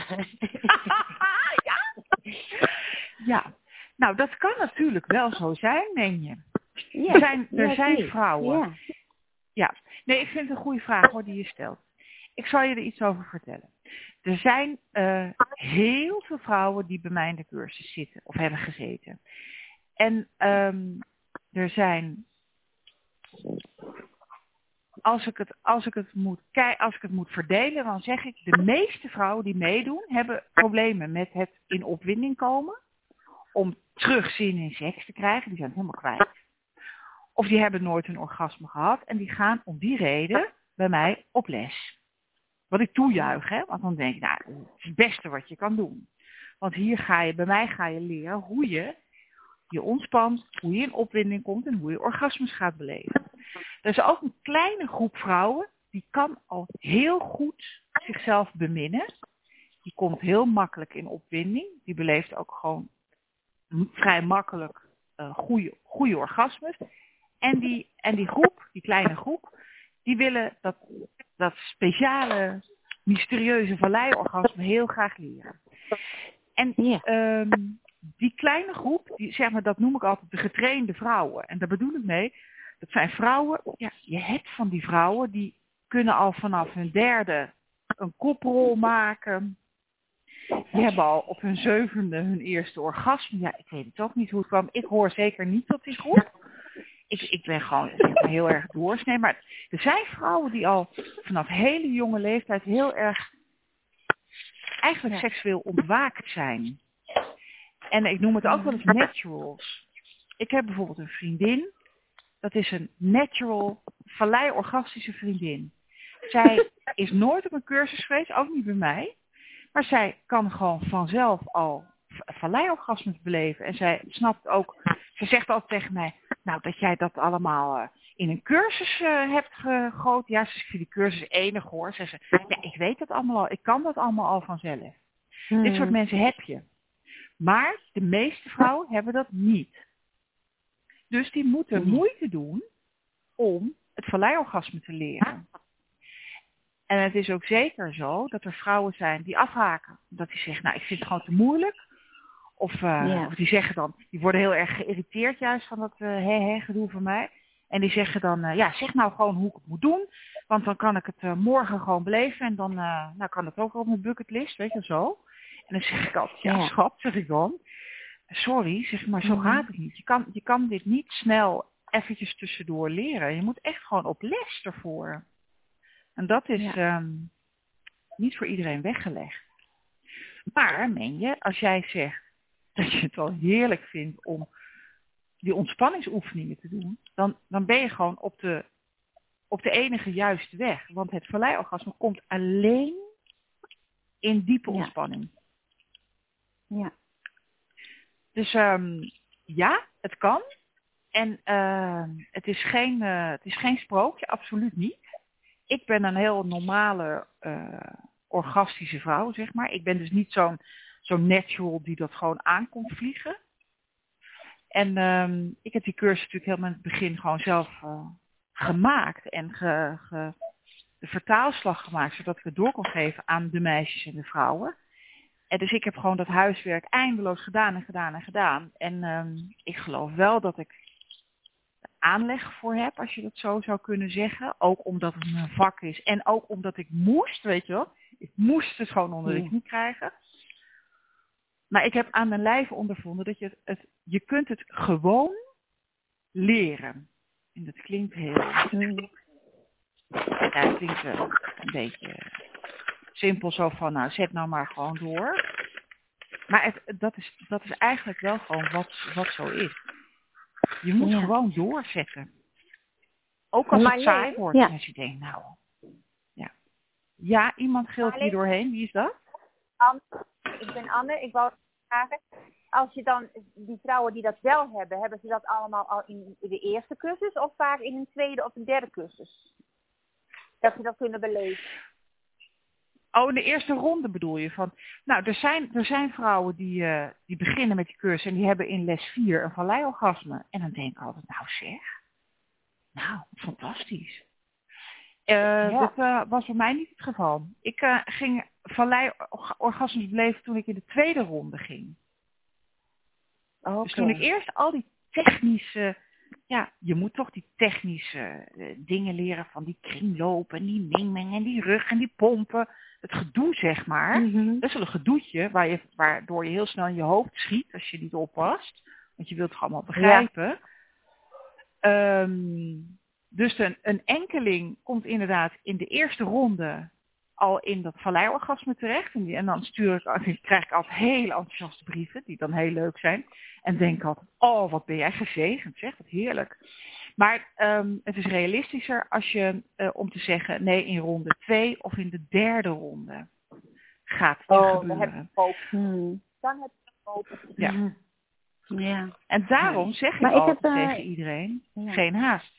ja. ja, nou dat kan natuurlijk wel zo zijn, meen je. Ja, er zijn, er ja, zijn vrouwen. Ja. ja, nee, ik vind het een goede vraag hoor die je stelt. Ik zal je er iets over vertellen. Er zijn uh, heel veel vrouwen die bij mij in de cursus zitten of hebben gezeten. En um, er zijn, als ik, het, als, ik het moet, als ik het moet verdelen, dan zeg ik de meeste vrouwen die meedoen hebben problemen met het in opwinding komen. Om terug zin in seks te krijgen, die zijn het helemaal kwijt. Of die hebben nooit een orgasme gehad en die gaan om die reden bij mij op les. Wat ik toejuich, hè? Want dan denk ik, nou, het is het beste wat je kan doen. Want hier ga je, bij mij ga je leren hoe je je ontspant, hoe je in opwinding komt en hoe je orgasmes gaat beleven. Er is ook een kleine groep vrouwen die kan al heel goed zichzelf beminnen. Die komt heel makkelijk in opwinding. Die beleeft ook gewoon vrij makkelijk uh, goede, goede orgasmes. En die, en die groep, die kleine groep, die willen dat, dat speciale, mysterieuze valleiorgasme heel graag leren. En ja. um, die kleine groep, die, zeg maar, dat noem ik altijd de getrainde vrouwen. En daar bedoel ik mee, dat zijn vrouwen, ja, je hebt van die vrouwen, die kunnen al vanaf hun derde een koprol maken. Die hebben al op hun zevende hun eerste orgasme. Ja, ik weet het ook niet hoe het kwam. Ik hoor zeker niet tot die groep. Ik, ik ben gewoon zeg maar, heel erg doorsnee. Maar er zijn vrouwen die al vanaf hele jonge leeftijd heel erg eigenlijk ja. seksueel ontwaakt zijn. En ik noem het ook wel eens naturals. Ik heb bijvoorbeeld een vriendin. Dat is een natural, vallei-orgastische vriendin. Zij is nooit op een cursus geweest, ook niet bij mij. Maar zij kan gewoon vanzelf al vallei-orgasmes beleven. En zij snapt ook, ze zegt altijd tegen mij, nou dat jij dat allemaal uh, in een cursus uh, hebt gegoten. Ja, ze vindt die cursus enig hoor. Ze zegt, ja, ik weet dat allemaal al, ik kan dat allemaal al vanzelf. Hmm. Dit soort mensen heb je. Maar de meeste vrouwen hebben dat niet. Dus die moeten hmm. moeite doen om het vallei-orgasme te leren. En het is ook zeker zo dat er vrouwen zijn die afhaken. Dat die zeggen, nou ik vind het gewoon te moeilijk. Of, uh, ja. of die zeggen dan, die worden heel erg geïrriteerd juist van dat uh, he-he gedoe van mij. En die zeggen dan, uh, ja zeg nou gewoon hoe ik het moet doen. Want dan kan ik het uh, morgen gewoon beleven. En dan uh, nou, kan het ook wel op mijn bucketlist, weet je zo. En dan zeg ik altijd, ja, ja. schat, zeg ik dan. Sorry, zeg maar, zo mm-hmm. gaat het niet. Je kan, je kan dit niet snel eventjes tussendoor leren. Je moet echt gewoon op les ervoor. En dat is ja. um, niet voor iedereen weggelegd. Maar, meen je, als jij zegt dat je het wel heerlijk vindt om die ontspanningsoefeningen te doen, dan, dan ben je gewoon op de, op de enige juiste weg. Want het vallei-orgasme komt alleen in diepe ja. ontspanning. Ja. Dus um, ja, het kan. En uh, het, is geen, uh, het is geen sprookje, absoluut niet. Ik ben een heel normale, uh, orgastische vrouw, zeg maar. Ik ben dus niet zo'n, zo'n natural die dat gewoon aan komt vliegen. En um, ik heb die cursus natuurlijk helemaal in het begin gewoon zelf uh, gemaakt. En ge, ge, de vertaalslag gemaakt, zodat ik het door kon geven aan de meisjes en de vrouwen. En dus ik heb gewoon dat huiswerk eindeloos gedaan en gedaan en gedaan. En um, ik geloof wel dat ik aanleg voor heb, als je dat zo zou kunnen zeggen. Ook omdat het mijn vak is. En ook omdat ik moest, weet je wel. Ik moest het gewoon onder de knie krijgen. Maar ik heb aan mijn lijf ondervonden dat je het, het... Je kunt het gewoon leren. En dat klinkt heel... Ja, het klinkt wel een beetje simpel zo van, nou, zet nou maar gewoon door. Maar het, dat, is, dat is eigenlijk wel gewoon wat, wat zo is. Je moet ja. gewoon doorzetten. Ook als maar het saai nee. wordt. Ja. Als je denkt, nou... Ja, ja iemand gilt hier doorheen. Wie is dat? Anne, ik ben Anne. Ik wou vragen. Als je dan... Die vrouwen die dat wel hebben... Hebben ze dat allemaal al in de eerste cursus? Of vaak in een tweede of een derde cursus? Dat ze dat kunnen beleven? Oh, in de eerste ronde bedoel je? Van, nou, er zijn, er zijn vrouwen die, uh, die beginnen met die cursus en die hebben in les vier een vallei-orgasme. En dan denk ik altijd, nou zeg, nou, fantastisch. Uh, ja. Dat uh, was voor mij niet het geval. Ik uh, ging vallei-orgasmes beleven toen ik in de tweede ronde ging. Okay. Dus toen ik eerst al die technische... Ja, je moet toch die technische uh, dingen leren van die kringlopen en die ming-meng en die rug en die pompen. Het gedoe, zeg maar. Mm-hmm. Dat is wel een gedoetje waar je, waardoor je heel snel in je hoofd schiet als je niet oppast. Want je wilt het allemaal begrijpen. Ja. Um, dus een, een enkeling komt inderdaad in de eerste ronde al in dat vallei-orgasme terecht. En, die, en dan stuur ik, krijg ik altijd hele enthousiaste brieven, die dan heel leuk zijn. En denk altijd, oh, wat ben jij gezegend, zeg, wat heerlijk. Maar um, het is realistischer als je, uh, om te zeggen, nee, in ronde twee of in de derde ronde gaat het oh, gebeuren. Dat heb ik ook. Hmm. dan heb je het open. Ja. Ja. En daarom zeg ik Maar ik altijd heb, uh, tegen iedereen, ja. geen haast.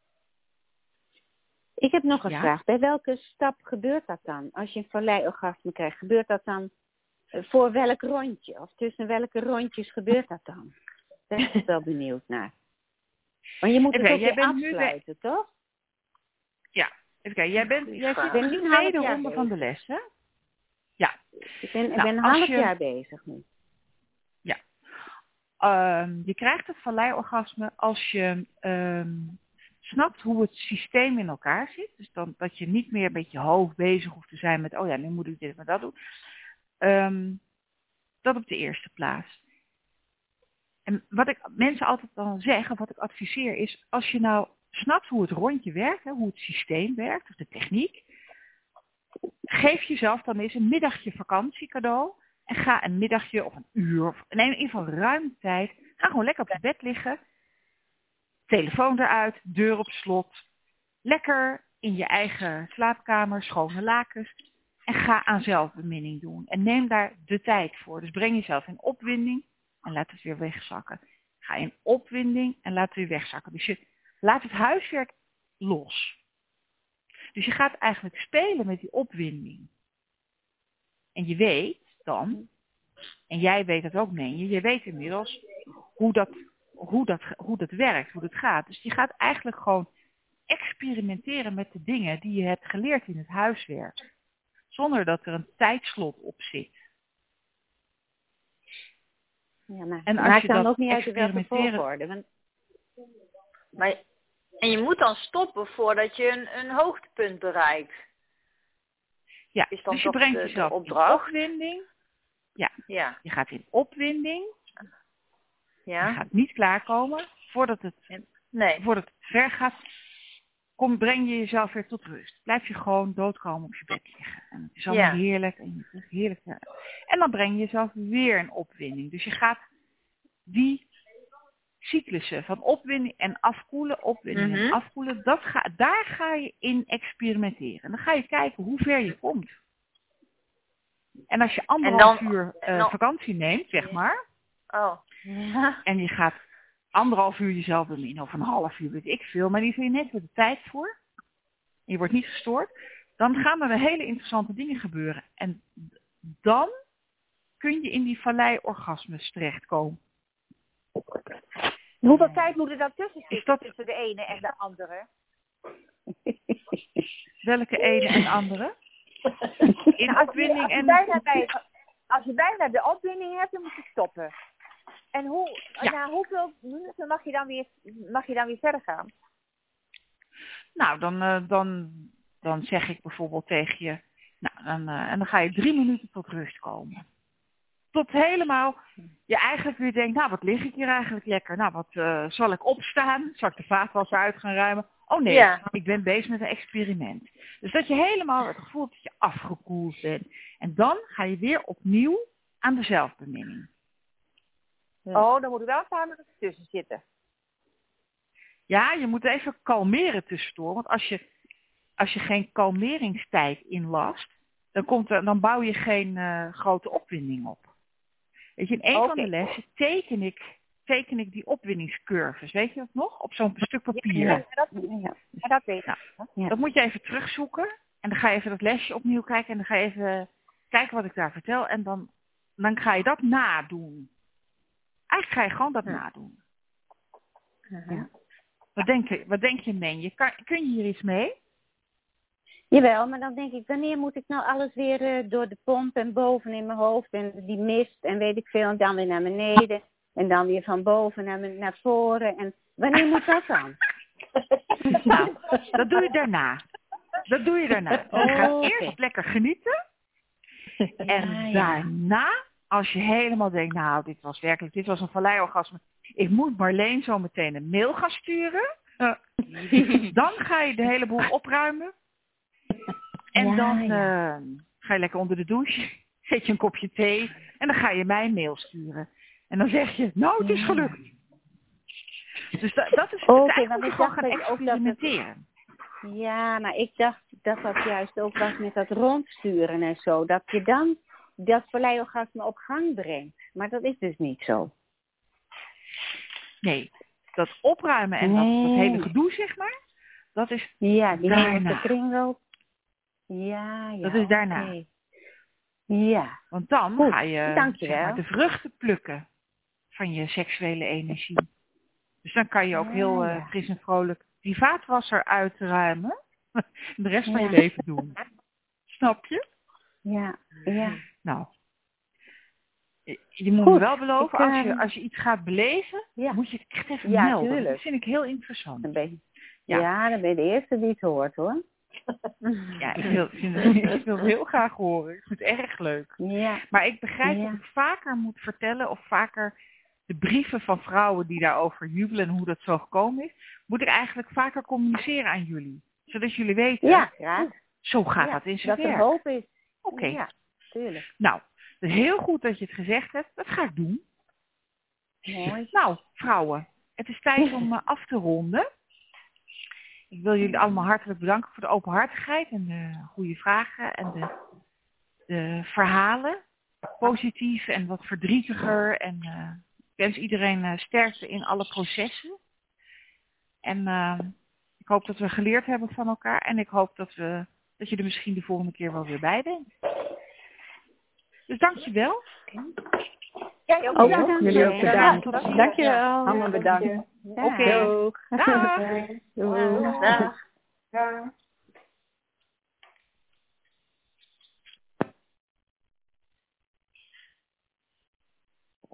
Ik heb nog een Ja? vraag. Bij welke stap gebeurt dat dan? Als je een valleiorgasme krijgt, gebeurt dat dan uh, voor welk rondje? Of tussen welke rondjes gebeurt dat dan? Daar ben ik wel benieuwd naar. Want je moet het Oké, ook jij weer bent nu afsluiten, toch? Ja, even kijken. Jij bent, jij zit Ik ben in nu de een half tweede jaar ronde van de bezig. les, hè? Ja. Ik ben, ik Nou, ben een als half je- jaar bezig nu. Ja. Um, je krijgt het valleiorgasme als je um, snapt hoe het systeem in elkaar zit. Dus dan, dat je niet meer met je hoofd bezig hoeft te zijn met, oh ja, nu moet ik dit en dat doen. Um, dat op de eerste plaats. En wat ik mensen altijd dan zeg, of wat ik adviseer, is als je nou snapt hoe het rondje werkt, hè, hoe het systeem werkt, of de techniek, geef jezelf dan eens een middagje vakantie cadeau en ga een middagje of een uur, of neem in ieder geval ruim tijd, ga gewoon lekker op je bed liggen, telefoon eruit, deur op slot, lekker in je eigen slaapkamer, schone lakens en ga aan zelfbeminning doen. En neem daar de tijd voor. Dus breng jezelf in opwinding en laat het weer wegzakken. Ga in opwinding en laat het weer wegzakken. Dus je laat het huiswerk los. Dus je gaat eigenlijk spelen met die opwinding. En je weet dan, en jij weet dat ook, meen je, je weet inmiddels hoe dat, hoe dat, hoe dat werkt, hoe dat gaat. Dus je gaat eigenlijk gewoon experimenteren met de dingen die je hebt geleerd in het huiswerk. Zonder dat er een tijdslot op zit. Ja, maar En als maakt je dan dat ook niet uit in welke experimenteren- volgorde. Want Maar, en je moet dan stoppen voordat je een, een hoogtepunt bereikt. Ja, Is dan dus je toch brengt de- de jezelf in opdracht? opwinding. Ja, Ja. je gaat in opwinding. Je Ja? gaat niet klaarkomen voordat het, Nee. voordat het ver gaat. Kom, breng je jezelf weer tot rust. Blijf je gewoon doodkomen op je bed liggen. En het is allemaal Ja. heerlijk. En, je zegt heerlijk ja. En dan breng je jezelf weer in opwinding. Dus je gaat die cyclussen van opwinding en afkoelen, opwinding Mhm. en afkoelen, dat ga, daar ga je in experimenteren. En dan ga je kijken hoe ver je komt. En als je anderhalf dan- uur en uh, dan- vakantie neemt, zeg maar, Oh. Ja. en je gaat anderhalf uur jezelf beminnen, of een half uur, weet ik veel, maar die vind je net weer de tijd voor. Je wordt niet gestoord. Dan gaan er hele interessante dingen gebeuren. En dan kun je in die vallei-orgasmes terechtkomen. Hoeveel tijd moet er dan tussen Is zitten dat tussen de ene en de andere? welke ene en andere? In Nou, als, je, opwinding als, je en... bijna bij, als je bijna de opwinding hebt, dan moet je stoppen. En hoe, Ja. na hoeveel minuten mag je, dan weer, mag je dan weer verder gaan? Nou, dan, uh, dan, dan zeg ik bijvoorbeeld tegen je... Nou, dan, uh, en dan ga je drie minuten tot rust komen. Tot helemaal je eigenlijk weer denkt... Nou, wat lig ik hier eigenlijk lekker? Nou, wat uh, zal ik opstaan? Zal ik de vaatwasser uit gaan ruimen? Oh nee, Ja. ik ben bezig met een experiment. Dus dat je helemaal het gevoel hebt dat je afgekoeld bent. En dan ga je weer opnieuw aan de zelfbeminning. Oh, dan moet er wel een paar minuten tussen zitten. Ja, je moet even kalmeren tussendoor. Want als je, als je geen kalmeringstijd inlast, dan, komt er, dan bouw je geen uh, grote opwinding op. Weet je, in een Oké. van de lessen teken ik, teken ik die opwindingscurves. Weet je dat nog? Op zo'n stuk papier. Ja, Ja. dat, ja. ja, dat weet ik. Nou, Ja. dat moet je even terugzoeken. En dan ga je even dat lesje opnieuw kijken. En dan ga je even kijken wat ik daar vertel. En dan, dan ga je dat nadoen. Eigenlijk ga je gewoon dat Ja. nadoen. Ja. Wat denk je, wat denk je, Meen? Je kan, kun je hier iets mee? Jawel, maar dan denk ik, wanneer moet ik nou alles weer uh, door de pomp en boven in mijn hoofd en die mist en weet ik veel, en dan weer naar beneden en dan weer van boven naar, naar voren. En wanneer moet dat dan? Nou, dat doe je daarna. Dat doe je daarna. Je gaat Oh, oké. eerst lekker genieten. En Ja, ja. daarna, als je helemaal denkt, nou, dit was werkelijk, dit was een valleiorgasme. Ik moet Marleen zo meteen een mail gaan sturen. Uh, dan ga je de hele boel opruimen. En Ja, dan ja. uh, ga je lekker onder de douche. Zet je een kopje thee. En dan ga je mij een mail sturen. En dan zeg je, nou, het is Ja. gelukt. Dus da, dat is het. Oké, Okay, want moet je ik gewoon dacht gaan dat ook dat het- experimenteren. Ja, maar ik dacht dat dat juist ook was met dat rondsturen en zo. Dat je dan dat polyorgasme op gang brengt. Maar dat is dus niet zo. Nee, dat opruimen en nee. dat, dat hele gedoe, zeg maar, dat is ja, die daarna. de kringloop. Ja, ja. Dat is daarna. Okay. Ja. Want dan Goed, ga je zeg maar, de vruchten plukken van je seksuele energie. Dus dan kan je ook ja, heel uh, ja. fris en vrolijk die vaatwasser uitruimen. De rest van ja. je leven doen. Snap je? Ja, ja. Nou, je moet Goed, me wel beloven, ik, als, je, uh, als je iets gaat belezen, ja. moet je het echt even ja, melden. Tuurlijk. Dat vind ik heel interessant. Dan ben je, ja. ja, dan ben je de eerste die het hoort, hoor. Ja, ik wil, vind het, ik wil het heel graag horen. Ik vind het erg leuk. Ja. Maar ik begrijp ja. dat ik vaker moet vertellen of vaker de brieven van vrouwen die daarover jubelen en hoe dat zo gekomen is, moet ik eigenlijk vaker communiceren aan jullie. Zodat jullie weten, ja, graag. Zo gaat ja, dat in zijn dat werk. er hoop is. Oké. Okay. Ja, tuurlijk. Nou, het is heel goed dat je het gezegd hebt. Dat ga ik doen. Mooi. Nou, vrouwen, het is tijd om uh, af te ronden. Ik wil jullie allemaal hartelijk bedanken voor de openhartigheid en de goede vragen en de, de verhalen. Positief en wat verdrietiger. En uh, ik wens iedereen uh, sterkte in alle processen. En uh, ik hoop dat we geleerd hebben van elkaar. En ik hoop dat, we, dat je er misschien de volgende keer wel weer bij bent. Dus dankjewel. Ja, ook bedankt. Jullie ook bedankt. Ja, dankjewel. Allemaal bedankt. Oké. Okay. Dag. Doeg. Dag. Dag.